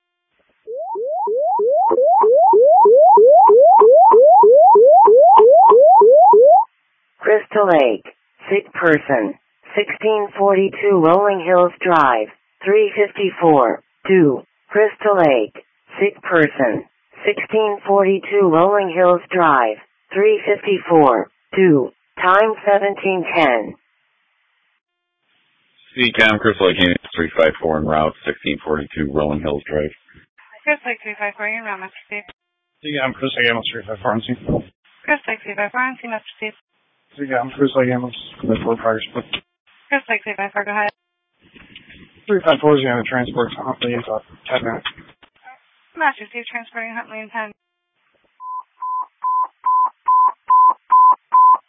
Crystal Lake, sick person, sixteen forty-two Rolling Hills Drive, three fifty-four, due, Crystal Lake, sick person, sixteen forty-two Rolling Hills Drive, three fifty-four, due, time seventeen ten. Seacom, Crystal Lake Ambulance three five four en route, sixteen forty-two Rolling Hills Drive. Crystal Lake three five four, you're en route, Master receive. Seacom, Crystal Lake Ambulance three five four on scene. Crystal Lake three five four, on scene, Master receive. Seacom, Crystal Lake Ambulance three five four, fire split. Crystal Lake three five four, go ahead. three five four is going to transport to Huntley in about ten minutes. Master receive, transporting Huntley in ten.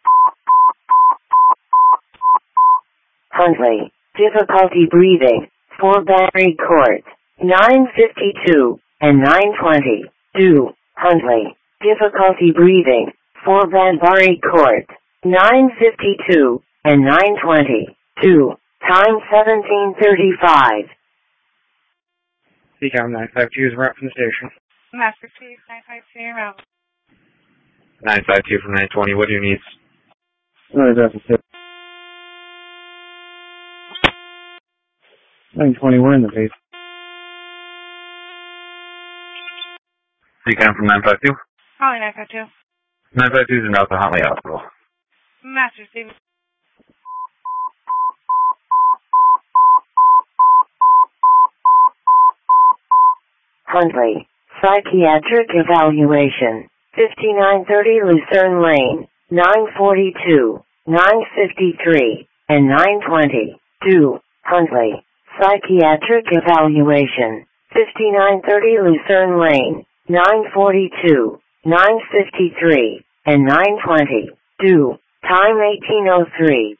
Huntley, difficulty breathing, for Barry Court, nine fifty-two and nine twenty. two. Huntley, difficulty breathing, for Banbury Court, nine fifty-two and nine twenty. two. Time seventeen thirty-five. C COM nine five two is route from the station. Master Chief, nine five two, you're out. nine five two from nine twenty, what do you need? No, that's it. nine twenty, we're in the base. C COM from nine five two? Calling nine five two. nine five two is in route to Huntley Hospital. Master Chief. Huntley, psychiatric evaluation, fifty-nine thirty Lucerne Lane, nine forty-two, nine fifty-three, and nine twenty. two. Huntley, psychiatric evaluation, fifty-nine thirty Lucerne Lane, nine forty-two, nine fifty-three, and nine twenty. two. Time eighteen oh three.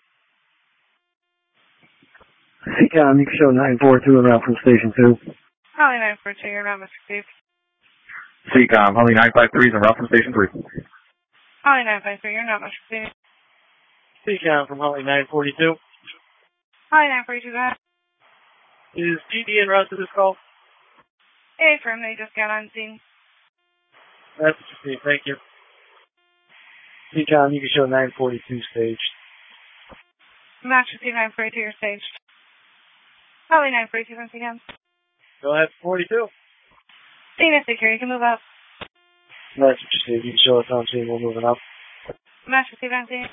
C COM, you can show nine four two around from station two. Calling nine four two, you're out, Mister Chief. C COM, Huntley nine five three is en route from station three. Calling nine five three, you're not Mister Chief. C COM from Huntley nine forty-two. Calling nine forty-two, go ahead. Is G D en route to this call? Hey, firm, they just got on scene. That's what you see, thank you. C COM, you can show nine forty-two staged. Master Chief, nine forty-two, you're staged. Calling nine forty-two from C COM. Go ahead, forty-two. Scene is secure, you can move up. That's what you see, you can show us on scene, we're moving up. Master Chief, on scene.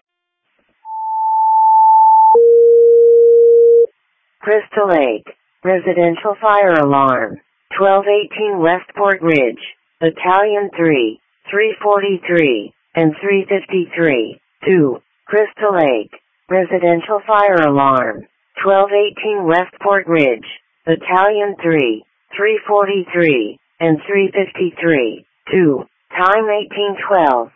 Crystal Lake, residential fire alarm, twelve eighteen Westport Ridge, Battalion three, three forty-three, and three fifty-three. two. Crystal Lake, residential fire alarm, twelve eighteen Westport Ridge, Battalion three, three forty-three, and three fifty-three. two. Time eighteen twelve.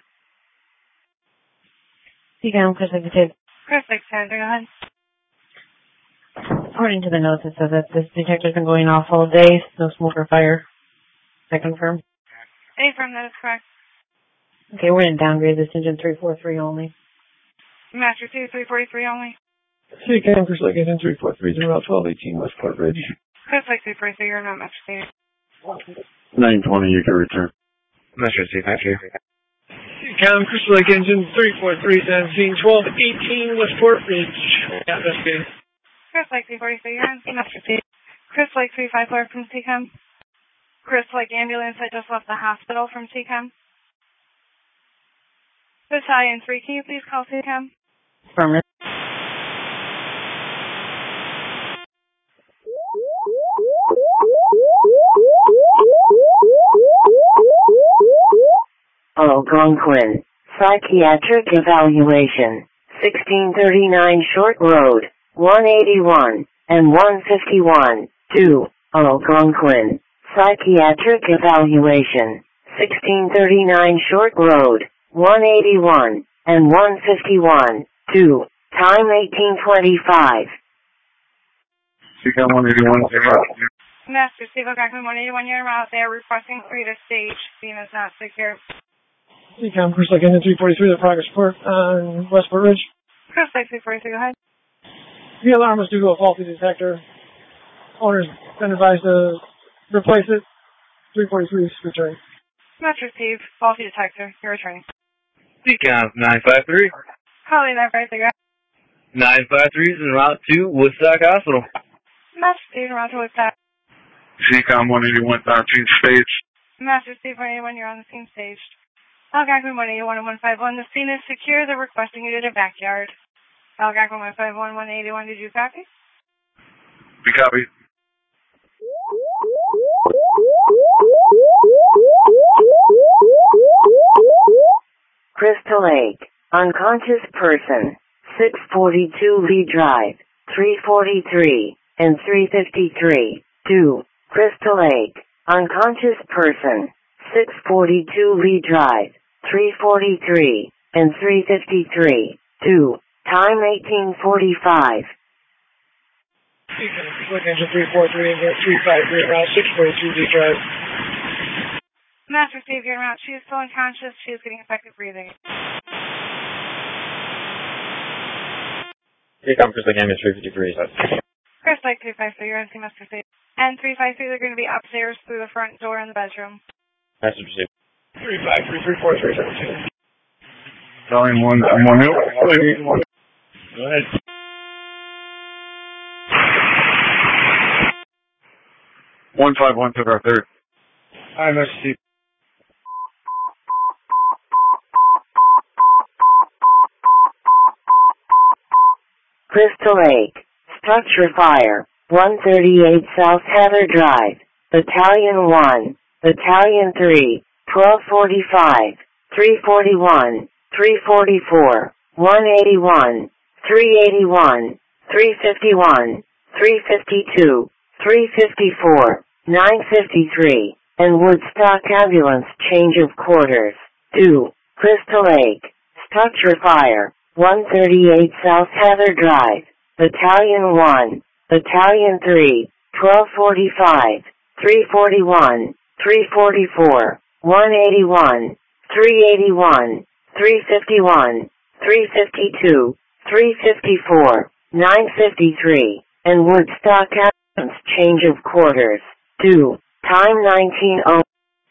C COM, Chris Executive. Chris Alexander, go ahead. According to the notes, it says that this detector's been going off all day. No smoke or fire. I confirm. Any firm, that is correct. Okay, we're going to downgrade this engine three four three only. Master two, three forty-three only. C COM, Chris Lake engine three four three is en route twelve eighteen Westport Ridge. Chris Lake three forty-three, you're not Master Chief. nine twenty, you can return. Master Chief, thank you. C COM, Chris Lake engine three four three, seventeen, twelve eighteen Westport Ridge. Yeah, that's good. Chris Lake three forty-three, you're on Master Chief. Chris Lake three five four from C COM. Chris Lake ambulance that just left the hospital from C COM. Battalion three, can you please call C COM? Affirmative. Algonquin, psychiatric evaluation, sixteen thirty-nine Short Road, one eighty-one, and one fifty-one. two. Algonquin, psychiatric evaluation, sixteen thirty-nine Short Road, one eighty-one, and one fifty-one. two. Time eighteen twenty-five. C COM one eighty-one, zero. Master Steve O'Gackman, one eighty-one, you're out. They are requesting three to stage. Scene is not secure. C COM, Chris Lake engine three forty-three, the progress report on Westport Ridge. Chris Lake three forty-three, go ahead. The alarm was due to a faulty detector. Owner's been advised to replace it. three forty-three is returning. Master Steve, faulty detector, you're returning. C COM nine five three. Calling nine five three, nine five three is en route to Woodstock Hospital. Master Steve, around to Woodstock. C COM one eighty-one, thirteen stage. Master Steve, one eighty-one, you're on the scene staged. Algonquin one eighty-one and one fifty-one, the scene is secure. They're requesting you to the backyard. Algonquin one fifty-one, one eighty-one, did you copy? We copy. Crystal Lake, unconscious person, six forty-two Lee Drive, three forty-three, and three fifty-three. two. Crystal Lake, unconscious person, six forty-two Lee Drive, three forty-three, and three fifty-three. two. Time eighteen forty-five. Click engine three four three, engine three five three, route six forty-two, D drive. Master Savior en route. She is still unconscious. She is getting effective breathing. Recon Crystal Lake Ambulance three fifty-three. Chris Lake three five three, you're on Master Savior. And three five three, they're going to be upstairs through the front door in the bedroom. Message received. three five three, three four three, seven two. Telling one, I'm one help. Go ahead. One five one took our third. Hi, Mister Steve. Crystal Lake. Structure fire. one thirty-eight South Heather Drive. Battalion one. Battalion three. twelve forty-five. three forty-one. three forty-four. one eighty-one. three eighty-one. three fifty-one. three fifty-two. three fifty-four. nine fifty-three. And Woodstock Ambulance change of quarters. two. Crystal Lake. Structure fire. one thirty-eight South Heather Drive. Battalion one. Battalion three. twelve forty-five. three forty-one. three forty-four. one eighty-one. three eighty-one. three fifty-one. three fifty-two. three fifty-four. nine fifty-three. And Woodstock Ambulance change of quarters. two. Time nineteen oh.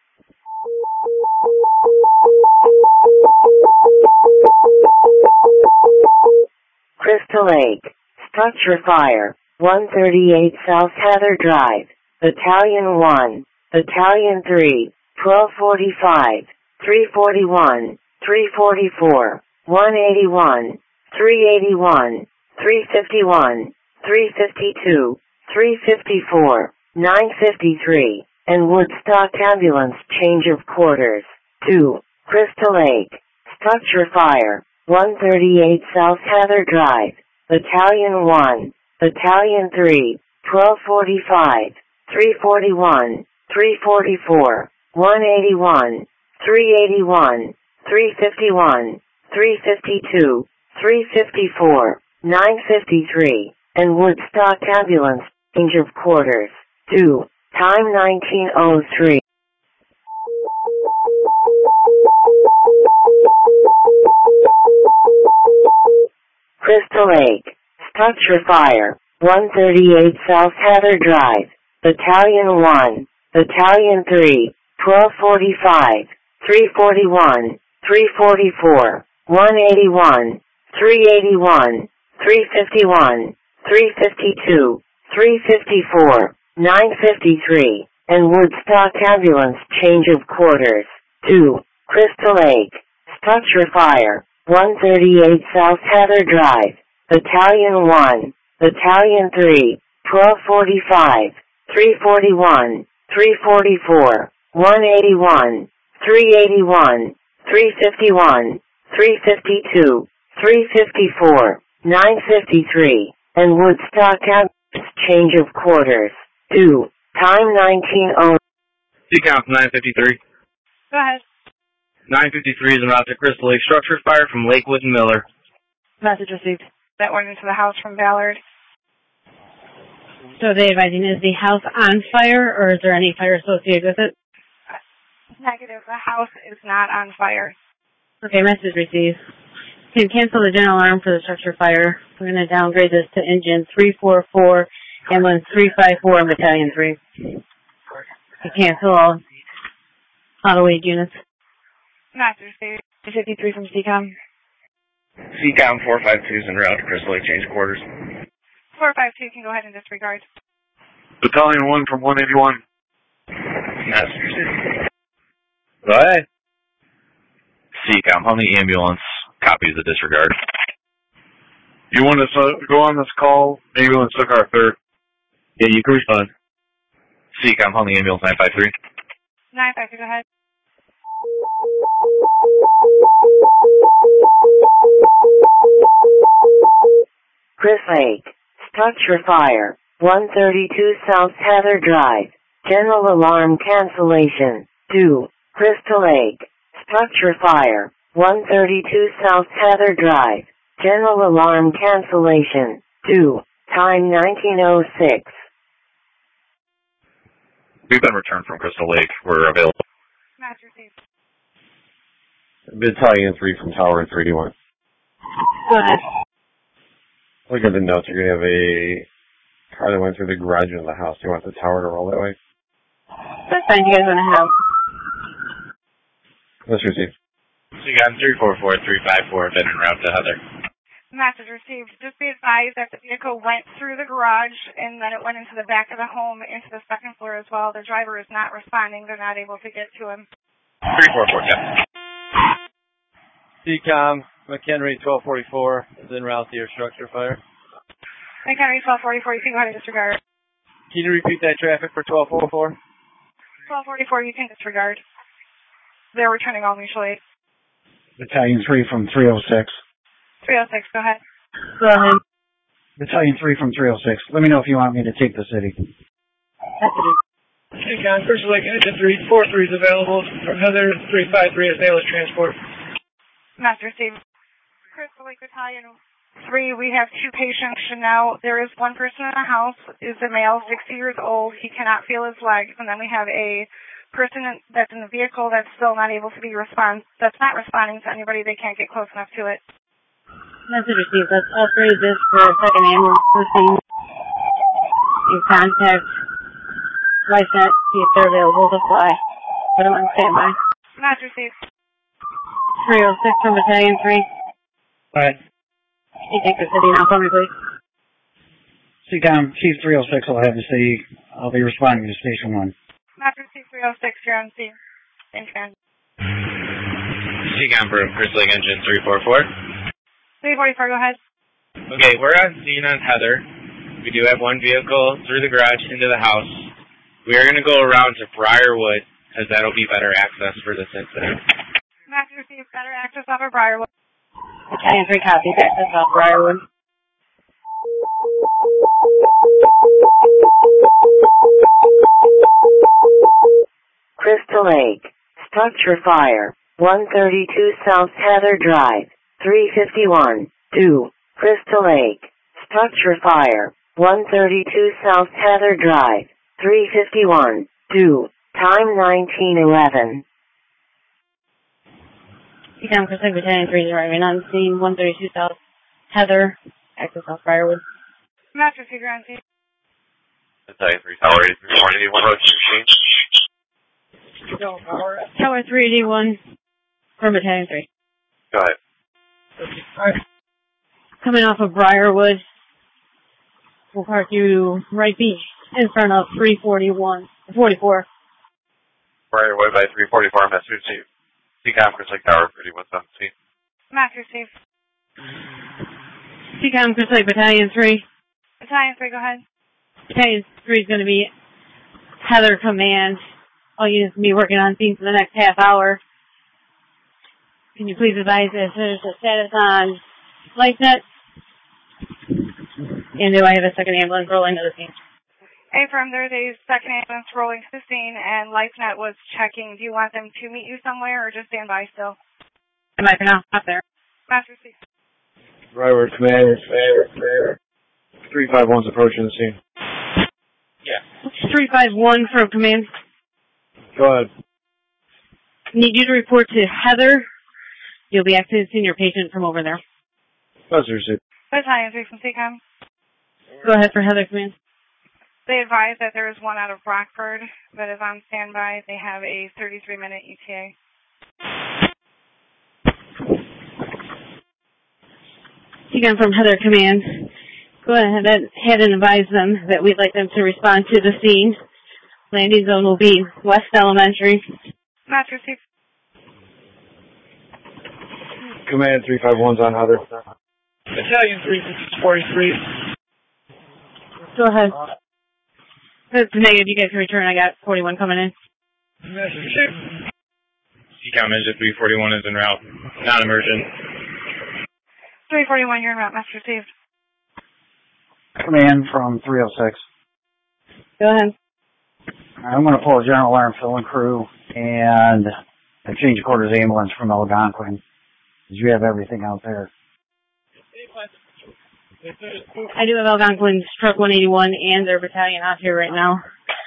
Crystal Lake. Structure fire. one thirty-eight South Heather Drive. Battalion one. Battalion three. twelve forty-five. three forty-one. three forty-four. one eighty-one. three eighty-one. three fifty-one. three fifty-two. three fifty-four. nine fifty-three. And Woodstock Ambulance change of quarters. two. Crystal Lake. Structure fire. one thirty-eight South Heather Drive. Battalion one. Battalion three. twelve forty-five. three forty-one. three forty-four. one eighty-one. three eighty-one. three fifty-one. three fifty-two. three fifty-four. nine fifty-three. And Woodstock Ambulance change of quarters. two. Time nineteen oh three. Crystal Lake. Structure fire. one thirty-eight South Heather Drive. Battalion one. Battalion three. twelve forty-five. three forty-one. three forty-four. one eighty-one. three eighty-one. three fifty-one. three fifty-two. three fifty-four. nine fifty-three. And Woodstock Ambulance change of quarters. two. Crystal Lake. Structure fire. one thirty-eight South Heather Drive. Battalion one. Battalion three. twelve forty-five. three forty-one. three forty-four. one eighty-one. three eighty-one. three fifty-one. three fifty-two. three fifty-four. nine fifty-three. And Woodstock Ambulance change of quarters. two. Time nineteen oh. Decount nine fifty-three. Go ahead. nine fifty-three is en route to Crystal Lake. Structure fire from Lakewood and Miller. Message received. That went into the house from Ballard. So they advising, is the house on fire or is there any fire associated with it? Negative. The house is not on fire. Okay, message received. Can cancel the general alarm for the structure fire. We're going to downgrade this to engine three four four, ambulance three five four, and battalion three. To cancel all auto aid units. Master State fifty-three from C COM. C COM four five two is en route to Crystal Lake. Change quarters. four five two can go ahead and disregard. Battalion one from one eighty-one. Master. Go ahead. C COM, how many ambulance copies of disregard? You want us to go on this call? Ambulance took our third. Yeah, you can respond. C COM, how many ambulance nine five three? nine five three, go ahead. Chris Lake. Structure fire. one thirty-two South Heather Drive. General alarm cancellation. two. Crystal Lake. Structure fire. one thirty-two South Heather Drive. General alarm cancellation. two. Time nineteen oh six. We've been returned from Crystal Lake. We're available. Match received. Battalion three from Tower and three D one. Go ahead. Look at the notes. You're going to have a car that went through the garage into the house. Do you want the tower to roll that way? That's fine. You guys want to have. Let's receive. So you got three four four, three five four, been en route to Heather. Message received. Just be advised that the vehicle went through the garage and then it went into the back of the home, into the second floor as well. The driver is not responding. They're not able to get to him. three four four, yeah. C COM, McHenry twelve forty-four is en route to your structure fire. McHenry twelve forty-four, you can go ahead and disregard. Can you repeat that traffic for twelve forty-four? twelve forty-four, you can disregard. They're returning all mutual aid. Battalion three from three oh six. three oh six, go ahead. Go ahead. Battalion three from three oh six. Let me know if you want me to take the city. Hey, Con, Crystal Lake Engine three four three is available from Heather three five three as Bayless Transport. Master received. Crystal Lake Battalion three, we have two patients now. There is one person in the house, is a male, sixty years old. He cannot feel his legs. And then we have a person that's in the vehicle that's still not able to be respond, that's not responding to anybody. They can't get close enough to it. Message received. Let's upgrade this for a second ambulance person in contact. License, see if they're available to fly. Put them on standby. Master received. three oh six from Battalion three. Alright. You take the city now for me, please. C COM, Chief three oh six will have the city. I'll be responding to Station one. Master received three oh six, you're on scene. Thanks, man. C COM for Crystal Lake Engine three four four. three forty-four, go ahead. Okay, we're on scene on Heather. We do have one vehicle through the garage into the house. We are going to go around to Briarwood, because that'll be better access for this incident. Master received, better access off of Briarwood. Battalion three copy, access off Briarwood. Crystal Lake. Structure fire. one thirty-two South Heather Drive. three fifty-one. two. Crystal Lake. Structure fire. one thirty-two South Heather Drive. three fifty-one. two. Time nineteen eleven. C COM, Crystal Lake Battalion three is arriving on scene. one thirty-two South Heather. Access off Briarwood. Master received, you're on scene. Battalion three, Tower eighty-three, one eighty-one, approach machine. Tower three eighty-one from Battalion three. Go ahead. Coming off of Briarwood. We'll park you right beach in front of three forty-one, forty-four. Briarwood by three forty-four, message received. C COM, Crystal Lake Tower, thirty-one seventeen. Master received. C COM, Crystal Lake Battalion three. Battalion three, go ahead. Battalion three is going to be Heather Command. All units will be working on scene for the next half hour. Can you please advise if there's a status on LifeNet? And do I have a second ambulance rolling to the scene? Affirm, there's a second ambulance rolling to the scene, and LifeNet was checking. Do you want them to meet you somewhere, or just stand by still? Am I for now? Up there. Master received. Driver, command, three five one's approaching the scene. Yeah. three five one from command. Go ahead. Need you to report to Heather. You'll be accessing your patient from over there. Message received. Battalion three from C COM. Go ahead for Heather, command. They advise that there is one out of Rockford that is on standby. They have a thirty-three minute E T A. Again from Heather Command. Go ahead and, ahead and advise them that we'd like them to respond to the scene. Landing zone will be West Elementary. Master received. Command three five one's on Heather. Battalion three forty-three. Go ahead. That's negative. You guys can return. I got forty-one coming in. Message received. C COM engine three forty-one is en route. Non-emergent. three forty-one, you're en route. Master received. Command from three oh six. Go ahead. I'm going to pull a general alarm filling crew and a change of quarters ambulance from Algonquin. Because you have everything out there. I do have Algonquin's Truck one eighty-one and their battalion out here right now.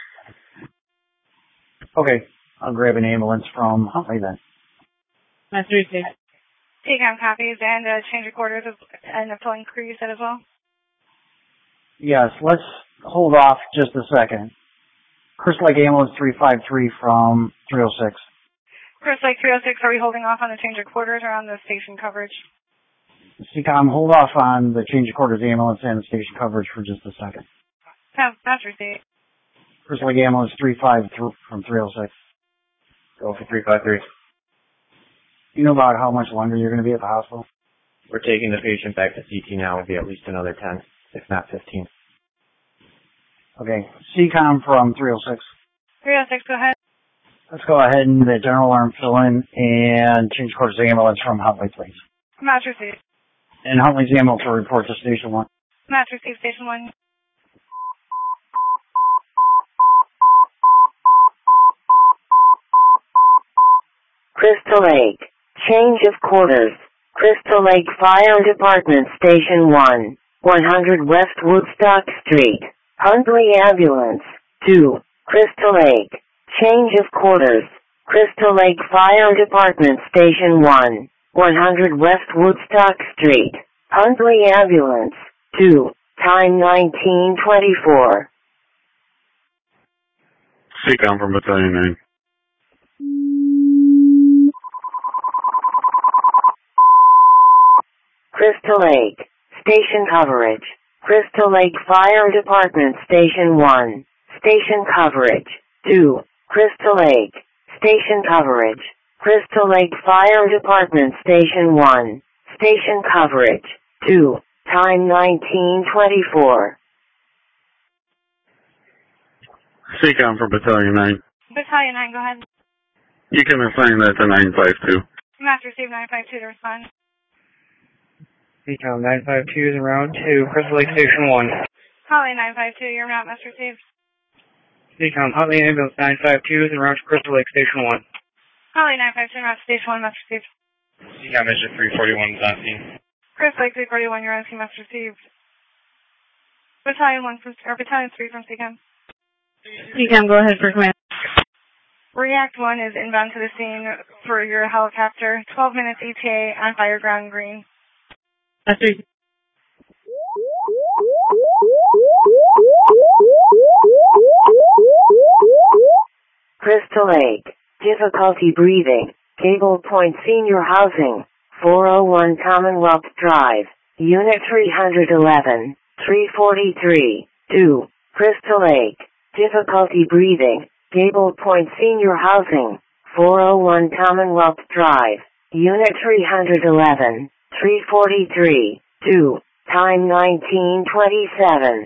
Okay, I'll grab an ambulance from Huntley then. Master receive. T CAM copies and uh, change of quarters of, and the towing crew you said as well? Yes, let's hold off just a second. Crystal Lake Ambulance three five three from three oh six. Crystal Lake three oh six, are we holding off on the change of quarters or on the station coverage? C COM, hold off on the change of quarters ambulance and the station coverage for just a second. Master receive. Crystal Lake Ambulance three five three from three oh six. Go for three five three. You know about how much longer you're going to be at the hospital? We're taking the patient back to C T now. It'll be at least another ten, if not fifteen. Okay, C COM from three oh six. three oh six, go ahead. Let's go ahead and the general alarm fill in and change quarters ambulance from Huntley, please. Master receive. And Huntley's ambulance will report to station one. Master receive, station one. Crystal Lake. Change of quarters. Crystal Lake Fire Department Station one. one hundred West Woodstock Street. Huntley Ambulance. two. Crystal Lake. Change of quarters. Crystal Lake Fire Department Station one. one hundred West Woodstock Street. Huntley Ambulance. two. Time nineteen twenty-four. C COM from Battalion nine. Crystal Lake. Station coverage. Crystal Lake Fire Department Station one. Station coverage. two. Crystal Lake. Station coverage. Crystal Lake Fire Department Station one. Station coverage. two. Time nineteen twenty-four. C COM from Battalion nine. Battalion nine, go ahead. You can assign that to nine five two. Master receive nine five two to respond. C COM nine five two is en route to Crystal Lake Station one. Holly nine five two, you're not Master receive. C COM Huntley Ambulance nine five two is en route to Crystal Lake Station one. Holly nine five two, en route to Station one, Master receive. C COM Mission three forty-one is on scene. Crystal Lake three forty-one, you're on scene, Master received. Battalion one from, or Battalion three from C COM. C COM, go ahead for command. React one is inbound to the scene for your helicopter. twelve minutes E T A on fire ground green. Master receive. Crystal Lake. Difficulty breathing. Cable Point Senior Housing. four oh one Commonwealth Drive. Unit three eleven. three forty-three. two. Crystal Lake. Difficulty breathing. Cable Point Senior Housing. four oh one Commonwealth Drive. Unit three eleven. three forty-three. two. Time nineteen twenty-seven.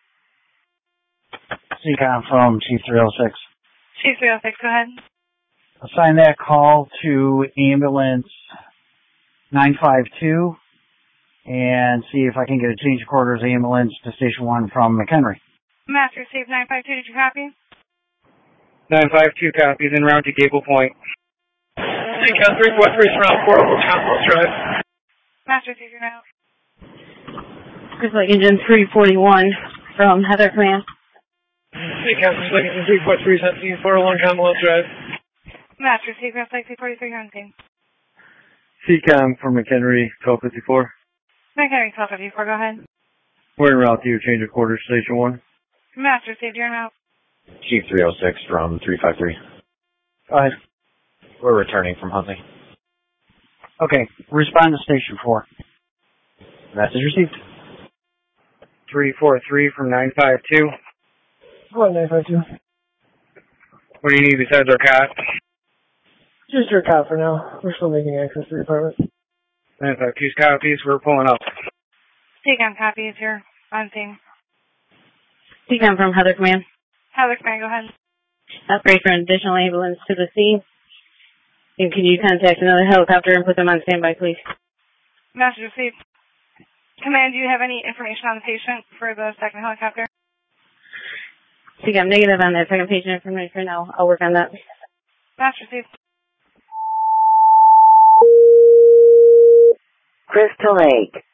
C COM from Chief three oh six. Chief three oh six, go ahead. Assign that call to ambulance nine five two and see if I can get a change of quarters ambulance to station one from McHenry. Master received nine five two, did you copy? nine five two copies en route to Gable Point. C COM three four three from four oh one Commonwealth Drive. Master received your note. Crystal Lake Engine three forty-one from Heather Command. C COM Crystal Lake Engine three four three is on scene, four oh one Commonwealth Drive. Master received Crystal Lake three forty-three, you're on scene. C COM from McHenry, twelve fifty-four. McHenry twelve fifty-four, go ahead. We're en route to your change of quarters, station one. Master received your note. Chief three oh six from three five three. Go ahead. We're returning from Huntley. Okay, respond to station four. Message received. three four three from nine five two. Go ahead, nine five two. What do you need besides our cot? Just your cot for now. We're still making access to the apartment. nine five two's copies, we're pulling up. C COM copy is here on scene. C COM from Heather Command. Heather Command, go ahead. Upgrade for an additional ambulance to the scene. And can you contact another helicopter and put them on standby, please? Master received. Command, do you have any information on the patient for the second helicopter? C COM negative on that second patient information. Now I'll work on that. Master received. Crystal Lake.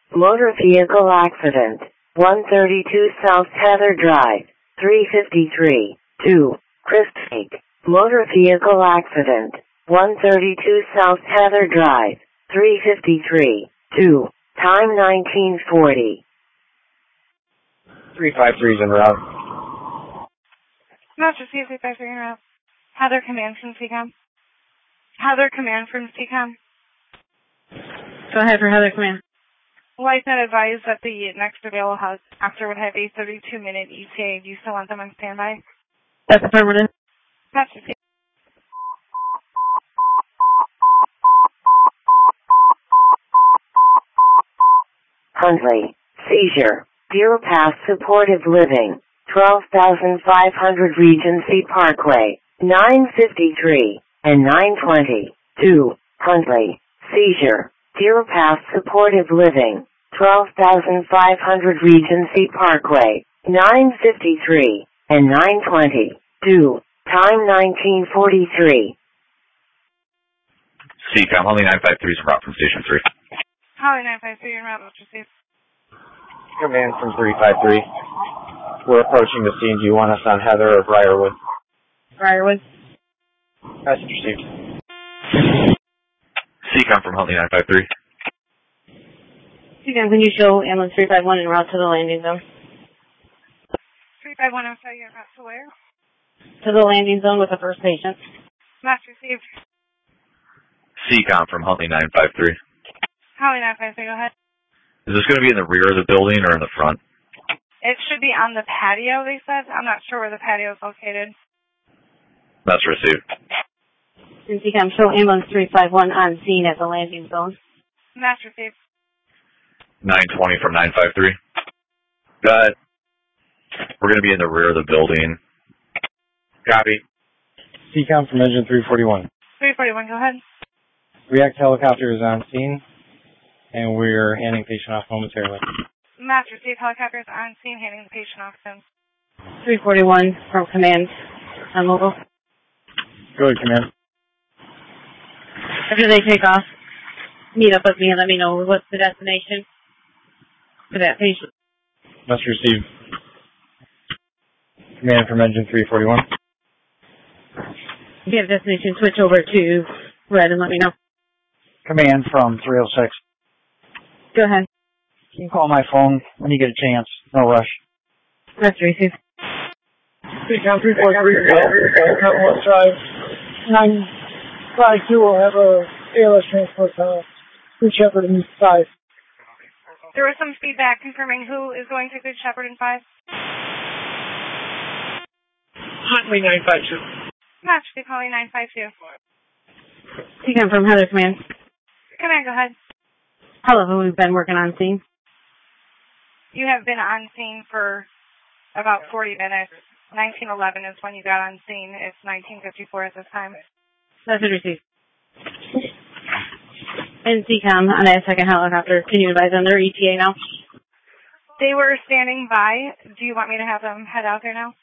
Motor vehicle accident. one thirty-two South Heather Drive. three fifty-three. two. Christake. Motor vehicle accident. one thirty-two South Heather Drive. three fifty-three. two. Time nineteen forty. three five three is en route. Master C three five three en route. Heather Command from C COM. Heather Command from C COM. Go ahead for Heather Command. LifeNet advised that the next available helicopter would have a thirty-two minute E T A. Do you still want them on standby? That's affirmative. Master C. Huntley. Seizure. Deer Pass Supportive Living. twelve thousand five hundred Regency Parkway. nine fifty-three and nine twenty. two. Huntley. Seizure. Deer Pass Supportive Living. twelve thousand five hundred Regency Parkway. nine fifty-three and nine twenty. two. Time nineteen forty-three. C COM, Holly nine five three is en route from Station three. Holly nine five three en route, Master C. Command from three five three. We're approaching the scene. Do you want us on Heather or Briarwood? Briarwood. Message received. C COM from Huntley nine five three. C COM, can you show ambulance three five one en route to the landing zone? three five one, I'm sorry, you're about to where? To the landing zone with the first patient. Master received. C COM from Huntley nine five three. Holly nine five three, go ahead. Is this going to be in the rear of the building or in the front? It should be on the patio, they said. I'm not sure where the patio is located. That's received. And C COM, show ambulance three five one on scene at the landing zone. Master received. nine twenty from nine five three. Go ahead. We're going to be in the rear of the building. Copy. C COM from engine three forty-one. three forty-one, go ahead. React helicopter is on scene, and we're handing patient off momentarily. Master received. Helicopter is on scene, handing the patient off soon. three forty-one from command on mobile. Go ahead, command. After they take off, meet up with me and let me know what's the destination for that patient. Must receive. Command from engine three forty-one. If you have a destination, switch over to red and let me know. Command from three oh six. Go ahead. You can call my phone when you get a chance. No rush. That's receive. three COM three four three, West Drive. nine five two will have a A L S transport uh, Good Shepherd in five. There was some feedback confirming who is going to Good Shepherd in five. Huntley nine five two. Match, they calling nine five two. C COM from Heather Command. Command, go ahead. Hello, we've been working on scene. You have been on scene for about forty minutes. nineteen eleven is when you got on scene. It's nineteen fifty-four at this time. That's it received. And C COM on that second helicopter, can you advise on their E T A now? They were standing by. Do you want me to have them head out there now?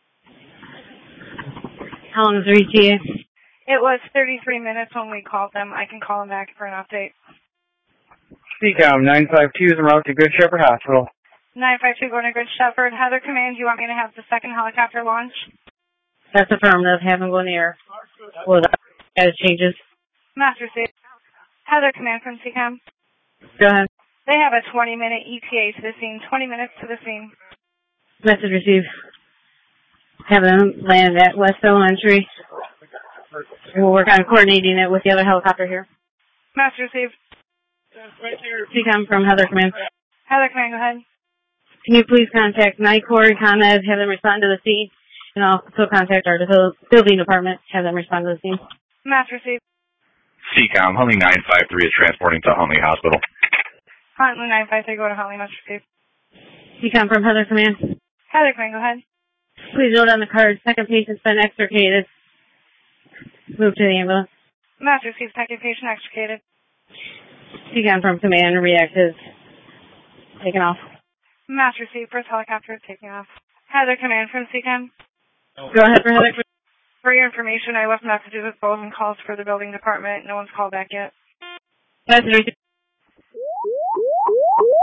How long is their E T A? It was thirty-three minutes when we called them. I can call them back for an update. C COM nine five two is en route to Good Shepherd Hospital. nine five two going to Good Shepherd. Heather Command, do you want me to have the second helicopter launch? That's affirmative. Have them go in the air. Well, as changes. Master C. Heather Command from C COM. Go ahead. They have a twenty minute E T A to the scene. twenty minutes to the scene. Message received. Have them land at West Elementary. And we'll work on coordinating it with the other helicopter here. Master received. C COM from Heather Command. Heather Command, go ahead. Can you please contact NICOR and ComEd, have them respond to the scene, and also contact our building department, have them respond to the scene. Master received. C COM, Huntley nine five three is transporting to Huntley Hospital. Huntley nine five three, go to Huntley, Master received. C COM from Heather Command. Heather Command, go ahead. Please note on the card, second patient's been extricated. Move to the ambulance. Master received, second patient extricated. C COM from command, react is taken off. Master received, first helicopter is taking off. Heather Command from C COM. Go ahead for Heather. For your information, I left messages with both and calls for the building department. No one's called back yet. That's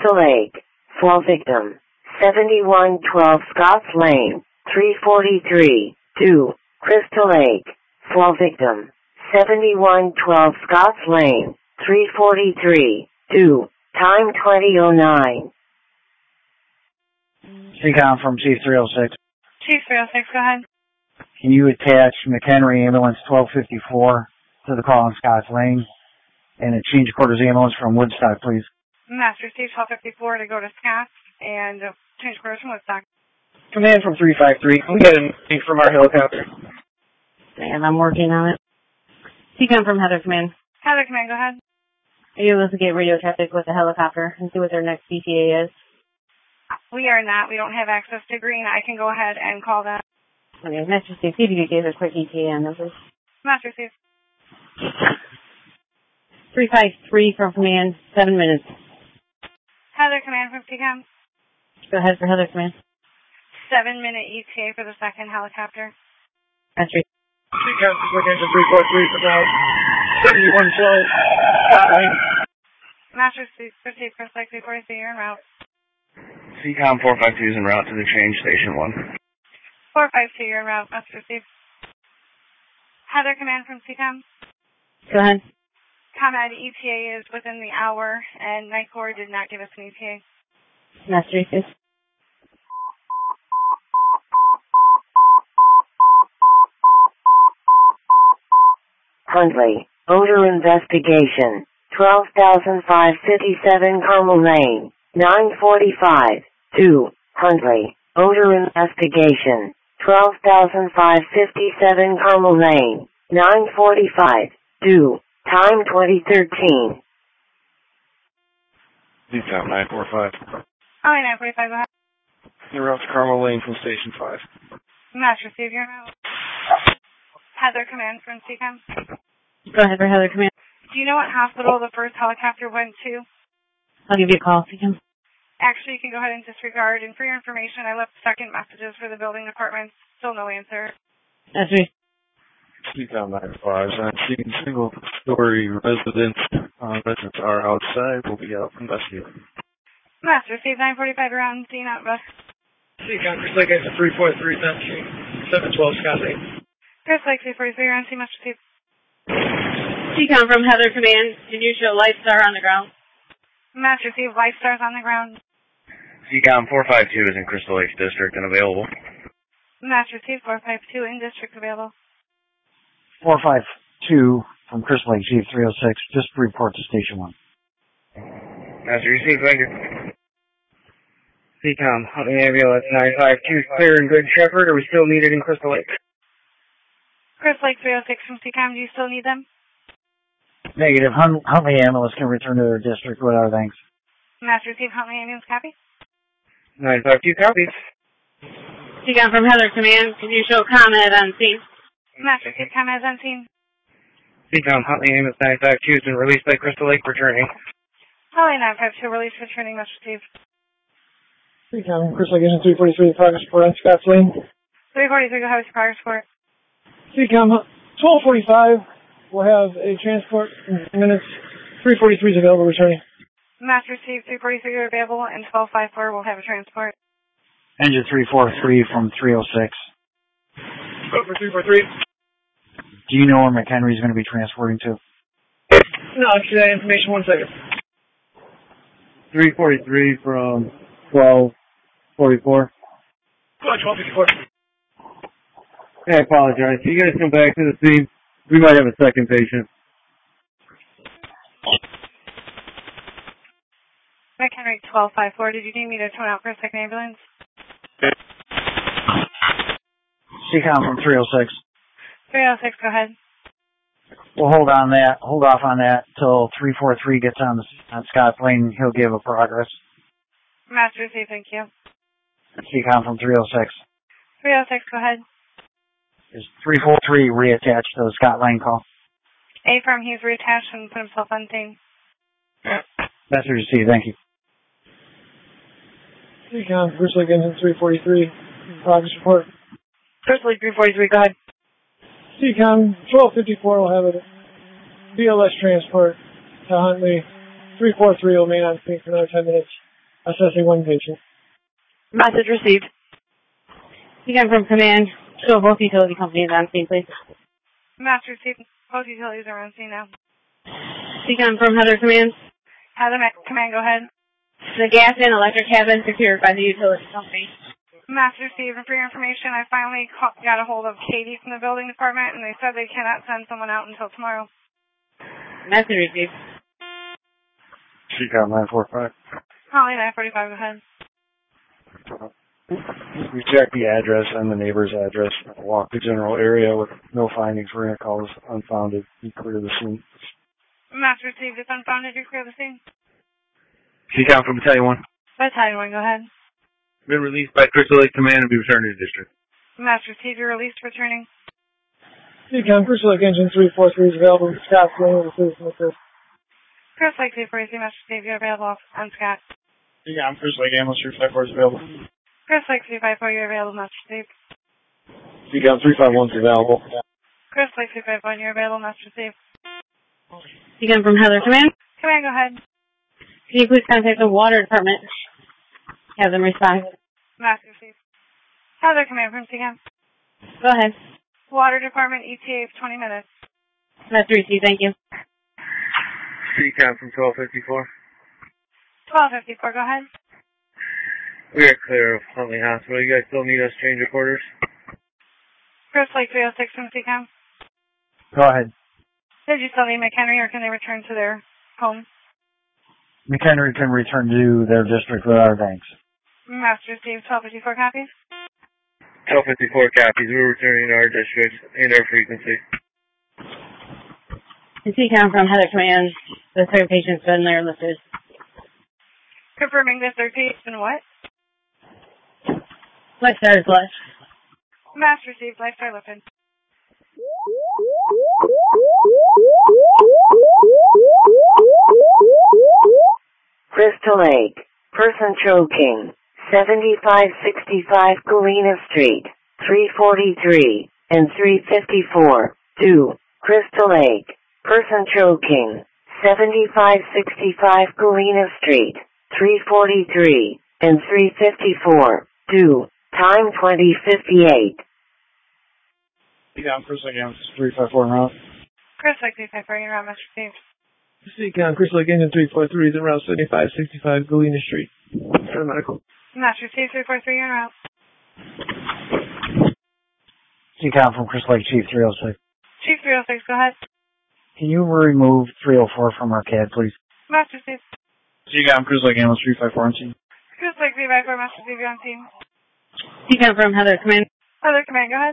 Crystal Lake, fall victim, seventy-one twelve Scotts Lane, three forty-three, two, Crystal Lake, fall victim, seventy-one twelve Scotts Lane, three forty-three, two, time twenty oh nine. Seacom from Chief three oh six. Chief three oh six, go ahead. Can you attach McHenry Ambulance twelve fifty-four to the call on Scotts Lane and a change of quarters ambulance from Woodstock, please? Master Steve twelve fifty-four to go to Scotts and uh, change quarters from Woodstock. Command from three five three. We got a link from our helicopter. And I'm working on it. Seacom from Heather Command. Heather Command, go ahead. Are you able to get radio traffic with the helicopter and see what their next E T A is? We are not. We don't have access to green. I can go ahead and call them. Okay, Master Steve, see if you could give us a quick E T A on them, please. Master Steve. three five three from Command, seven minutes. Heather Command from Seacom. Go ahead for Heather Command. Seven minute E T A for the second helicopter. Master Seacom is looking for three four three for now. seventy-one twelve. Scotland. Master Steve, Steve, Chris Lake, three forty-three, you're en route. Seacom four five two is en route to the change station one. four five two, you're en route, Master Steve. Heather Command from Seacom. Go ahead. ComEd E T A is within the hour, and NICOR did not give us an E T A. Master Steve. Huntley, odor investigation, twelve thousand five hundred fifty-seven Carmel Lane, nine forty-five, two, Huntley, odor investigation, twelve thousand five hundred fifty-seven Carmel Lane, nine forty-five, two, time twenty thirteen. Seacom nine four five. Oh, nine forty-five, go ahead. You're out to Carmel Lane from Station five. Master Steve, you're en route. Heather Command from Seacom. Go ahead for Heather Command. Do you know what hospital the first helicopter went to? I'll give you a call, Seacom. Actually, you can go ahead and disregard. And for your information, I left second messages for the building department. Still no answer. That's me. Seacom nine five. I'm seeing single-story residents. Uh, residents are outside. We'll be out investigating. Master Steve, nine forty-five around scene out bus. Seacom, Chris Lake, exit three four three, seven twelve Scott Lane. Chris Lake, three forty-three around scene, Master Steve. Seacom from Heather Command. Can you show Lifestar on the ground? Master Steve, Lifestar's on the ground. Seacom four five two is in Crystal Lake District and available. Master Steve, four five two in district available. four five two from Crystal Lake, Chief three oh six. Just report to Station one. Master, receive, thank you. Seacom, Huntley Ambulance nine five two, clear and good Shepherd. Are we still needed in Crystal Lake? Chris Lake, three oh six from Seacom. Do you still need them? Negative. Hun- Huntley Ambulance can return to their district with our thanks. Master Steve, Huntley Ambulance, copy. nine five two copies. Seacom from Heather Command. Can you show ComEd on scene? Master Steve, ComEd's on scene. Seacom, Huntley Ambulance nine five two has been released by Crystal Lake, returning. Huntley nine five two, release returning, Master Steve. Seacom, Chris Lake, engine three forty-three, progress report on Scotts Lane. three forty-three, go ahead with your progress report. Seacom, twelve forty-five, we'll have a transport in minutes. three forty-three is available, returning. Master Steve, three forty-three are available, and twelve fifty-four will have a transport. Engine three four three from three oh six. Go for three forty-three. Do you know where McHenry's going to be transporting to? No, I'll give you that information one second. three forty-three from twelve forty-four. Go on, twelve fifty-four. I apologize. You guys come back to the scene. We might have a second patient. McHenry twelve fifty-four, did you need me to turn out for a second ambulance? Seacom from three oh six. three oh six, go ahead. We'll hold on that, hold off on that till three four three gets on, the, on Scotts Lane. He'll give a progress. Master Steve, thank you. Seacom from three oh six. three oh six, go ahead. Is three four three reattached to the Scott Lane call? A firm, he's reattached and put himself on scene. Master Steve, thank you. Seacom, Chris Lake, engine three forty-three, progress report. Chris Lake, three forty-three, go ahead. Seacom, twelve fifty-four will have a B L S transport to Huntley. three four three will remain on scene for another ten minutes. Assessing one patient. Message received. You got from command. Show both utility companies on scene, please. Master received. Both utilities are on scene now. Seacom from Heather Command. Heather Command, go ahead. The gas and electric have been secured by the utility company. Master Steve, for your information, I finally caught, got a hold of Katie from the building department, and they said they cannot send someone out until tomorrow. Message received. Seacom nine four five. Holly nine forty-five, go ahead. We checked the address and the neighbor's address. Walked the general area with no findings. We're going to call this unfounded. We clear the scene. Master Steve, it's unfounded. You clear the scene. Seacom from Battalion one. Battalion one, go ahead. Been released by Crystal Lake Command and be returned to the district. Master Steve, you're released for training. Seacom, Crystal Lake Engine three four three is available. Scott's going to citizen assist. Chris Lake three four three, Master Steve, you're available on Scott. Seacom, Crystal Lake Ambulance three five four is available. Chris Lake three five four, you're available, Master Steve. Seacom three five one is available. Chris Lake three five one, you're available, Master Steve. Seacom from Heather Command. Command, go ahead. Can you please contact the water department? Have them respond. Master Steve. Heather Command from Seacom. Go ahead. Water department E T A for twenty minutes. Master received, thank you. Seacom from twelve fifty-four. twelve fifty-four, go ahead. We are clear of Huntley Hospital. You guys still need us change of quarters? Chris Lake three oh six from Seacom. Go ahead. Did you still need McHenry, or can they return to their home? McHenry can return to their district with our thanks. Master Steve, twelve fifty-four copies. twelve fifty-four copies. We're returning to our district and our frequency. And Seacom from Heather Command. The third patient's been there listed. Confirming the third patient what? Lifestar is left. Master Steve, Lifestar lifted. Crystal Lake. Person choking. seventy-five sixty-five Galena Street. three forty-three and three fifty-four. two. Crystal Lake. Person choking. seventy-five sixty-five Galena Street. three forty-three and three fifty-four. two. Time twenty fifty-eight. Seacom, Crystal Lake Ambulance three five four en route. Chris Lake three five four, you're on, Master Steve. Seacom, Crystal Lake Engine three four three is en route seventy-five sixty-five Galena Street. Paramedical. Master Steve three four three, you're en route. Seacom from Crystal Lake Chief three oh six. Chief three oh six, go ahead. Can you remove three oh four from our C A D, please? Master Steve. Seacom, Crystal Lake Ambulance three five four on scene. Chris Lake three five four, Master Steve, you're on team. Seacom from Heather Command. Heather Command, go ahead.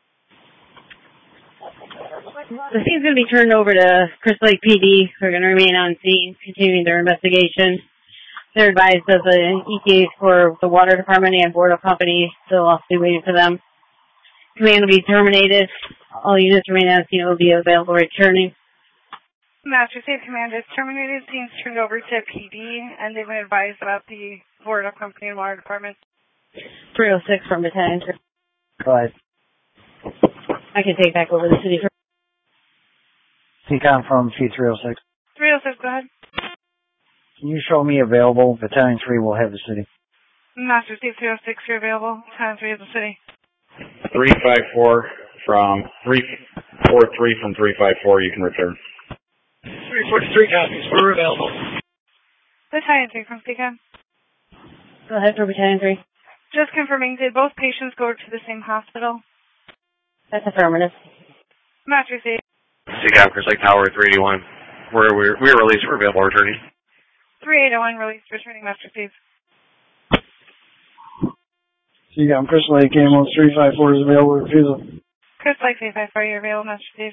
The scene's going to be turned over to Crystal Lake P D. They're going to remain on scene, continuing their investigation. They're advised of the E T As for the water department and board of company, so I'll be waiting for them. Command will be terminated. All units remain on scene will be available returning. Master Steve, Command is terminated. Scene's turned over to P D, and they've been advised about the board of company and water department. three oh six from Battalion. Go ahead. I can take back over the city for Seacom from C three oh six. three oh six, go ahead. Can you show me available? Battalion three will have the city. Master Steve three oh six, you're available. Battalion three is the city. three five four from three four three from three five four, you can return. three forty-three copies. We're available. Battalion three from Seacom. Go ahead for Battalion three. Just confirming, did both patients go to the same hospital? That's affirmative. Master Steve. Seacom, Crystal Lake Tower three eighty-one. We're, we're, we're released. We're available returning. three eight oh one released, returning, Master Steve. Seacom, Crystal Lake Ambulance three five four is available refusal. Chris Lake three five four, you're available, Master Steve.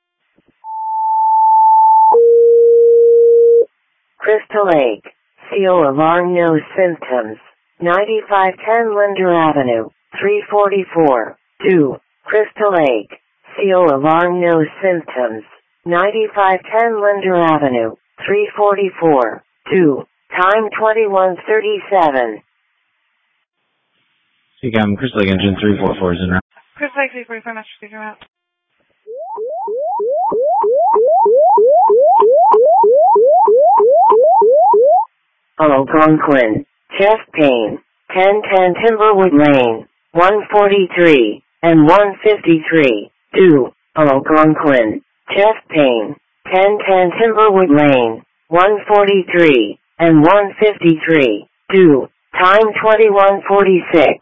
Crystal Lake. C O alarm, no symptoms. ninety-five ten Linder Avenue. three forty-four. two. Crystal Lake. C O alarm, no symptoms. ninety-five ten Linder Avenue. three forty-four. two. Time twenty-one thirty-seven. Seacom, Crystal Lake Engine three four four is en route. Chris Lake three forty-four, Master Steve, you're out. Algonquin. chest pain, ten ten Timberwood Lane, one forty-three, and one fifty-three, two, Algonquin, chest pain, ten ten Timberwood Lane, one forty-three, and one fifty-three, two, time twenty-one forty-six.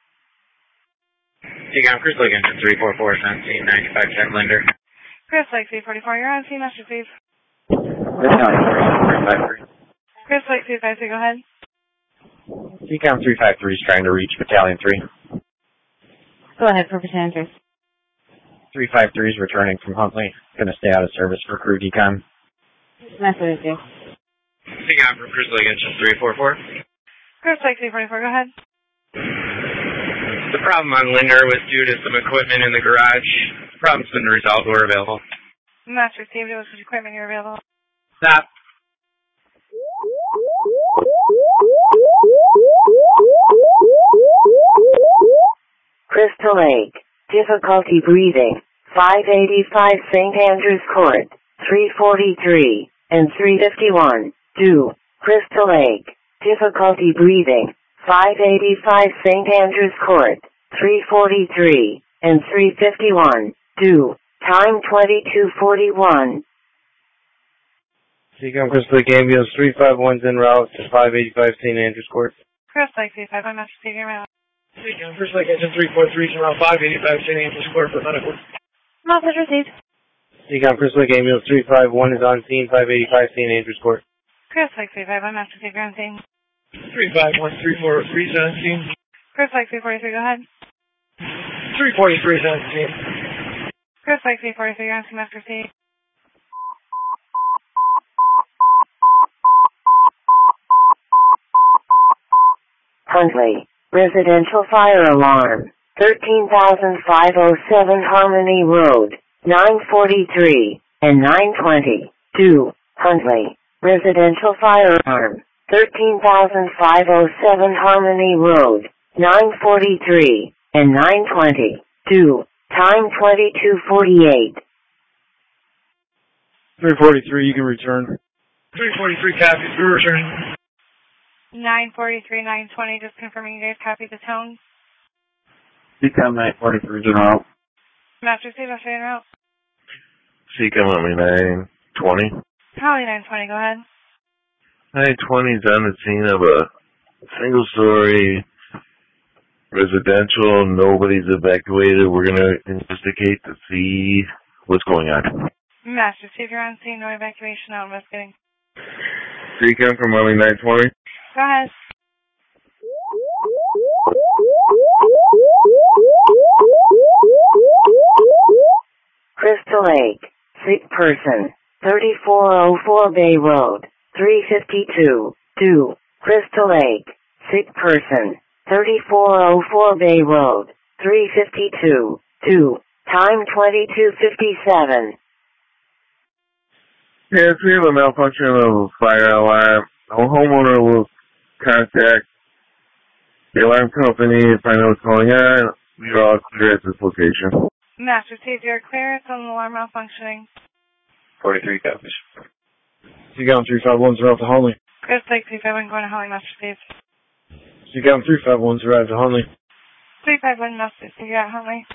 Seacom, Chris Lake Engine three four four, seventeen ninety-five, check Linder. Chris Lake three forty-four, you're on scene, Master Steve. Chris Lake three five three, go ahead. Seacom three five three is trying to reach Battalion three. Go ahead for Battalion three. three five three is returning from Huntley. Going to stay out of service for crew decon. Master Steve. Seacom from Chris Lake Engine three four four. Chris Lake three forty-four, go ahead. The problem on Linder was due to some equipment in the garage. The problem's been resolved. We're available. Master Steve, it was the equipment you're available. Stop. Crystal Lake, difficulty breathing, five eighty-five Saint Andrews Court, three forty-three, and three fifty-one, two, Crystal Lake, difficulty breathing, five eighty-five Saint Andrews Court, three forty-three, and three fifty-one, two, time twenty-two forty-one. Seacom Crystal Lake Ambulance three five one's en route to five eighty-five Saint Andrews Court. Chris Lake three five one, Master Steve, you're out. Seacom Crystal Lake Engine three four three is around five eighty-five Saint Andrews Court for medical. Message received. Seacom Crystal Lake Ambulance three five one is on scene, five eighty-five Saint Andrews Court. Chris Lake three five one, Master Steve, you're on scene. three five one, three four three is on scene. Chris Lake three forty-three, go ahead. three forty-three is on scene. Chris Lake three forty-three, you're on scene, Master Steve. Huntley, residential fire alarm, thirteen thousand five oh seven Harmony Road, nine forty-three, and nine twenty, two, Huntley, residential fire alarm, thirteen thousand five oh seven Harmony Road, nine forty-three, and nine twenty, two, time twenty-two forty-eight. three forty-three, you can return. three forty-three copies, we're returning. nine forty-three, nine twenty, just confirming you guys copy the tone. Seacom nine forty-three is en route. Master Steve, I'll stay en route. Seacom Army nine twenty. Holly nine twenty, go ahead. nine twenty is on the scene of a single-story residential. Nobody's evacuated. We're going to investigate to see what's going on. Master Steve, you're on scene, no evacuation, no investigating. Seacom from Army nine twenty. Go ahead. Crystal Lake, sick person, thirty-four oh four Bay Road, three fifty-two, two, Crystal Lake, sick person, thirty-four oh four Bay Road, three fifty-two, two, time twenty-two fifty-seven. Yes, we have a malfunction of a fire alarm. A homeowner will contact the alarm company and find out what's going on. We are all clear at this location. Master Steve, you're clear. It's on the alarm malfunctioning. forty-three copies. Seacom three five one's arrived to Huntley. Chris Lake three five one, going to Holly, Master Steve. Seacom three five one's arrived to Huntley. three five one, Master Steve, you're at Huntley.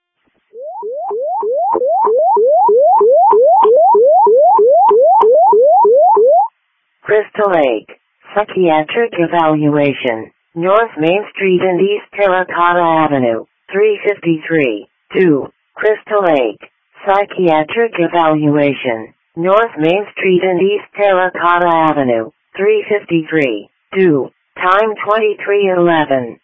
Crystal Lake, psychiatric evaluation, North Main Street and East Terracotta Avenue, three fifty-three, two, Crystal Lake, psychiatric evaluation, North Main Street and East Terracotta Avenue, three fifty-three, two, time twenty-three eleven.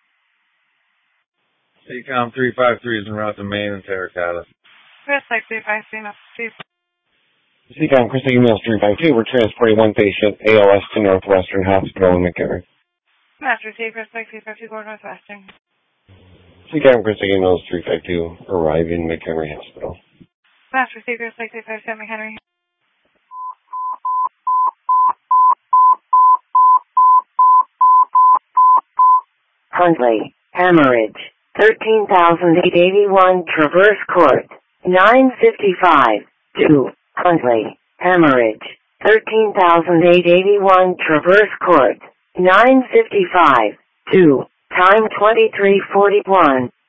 Seacom three five three is en route to Main and Terracotta. Chris Lake three five three, Master Steve. Seacom Crystal Emails three five two, we're transporting one patient, A L S, to Northwestern Hospital in McHenry. Master Steve, Chris Lake three five two, going Northwestern. Seacom Crystal Emails three five two, arriving McHenry Hospital. Master Steve, Chris Lake three five two, McHenry. Huntley, hemorrhage, thirteen thousand eight hundred eighty-one Traverse Court, nine fifty-five, two, Huntley, hemorrhage, thirteen thousand eight hundred eighty-one Traverse Court, nine fifty-five. two. Time twenty-three forty-one.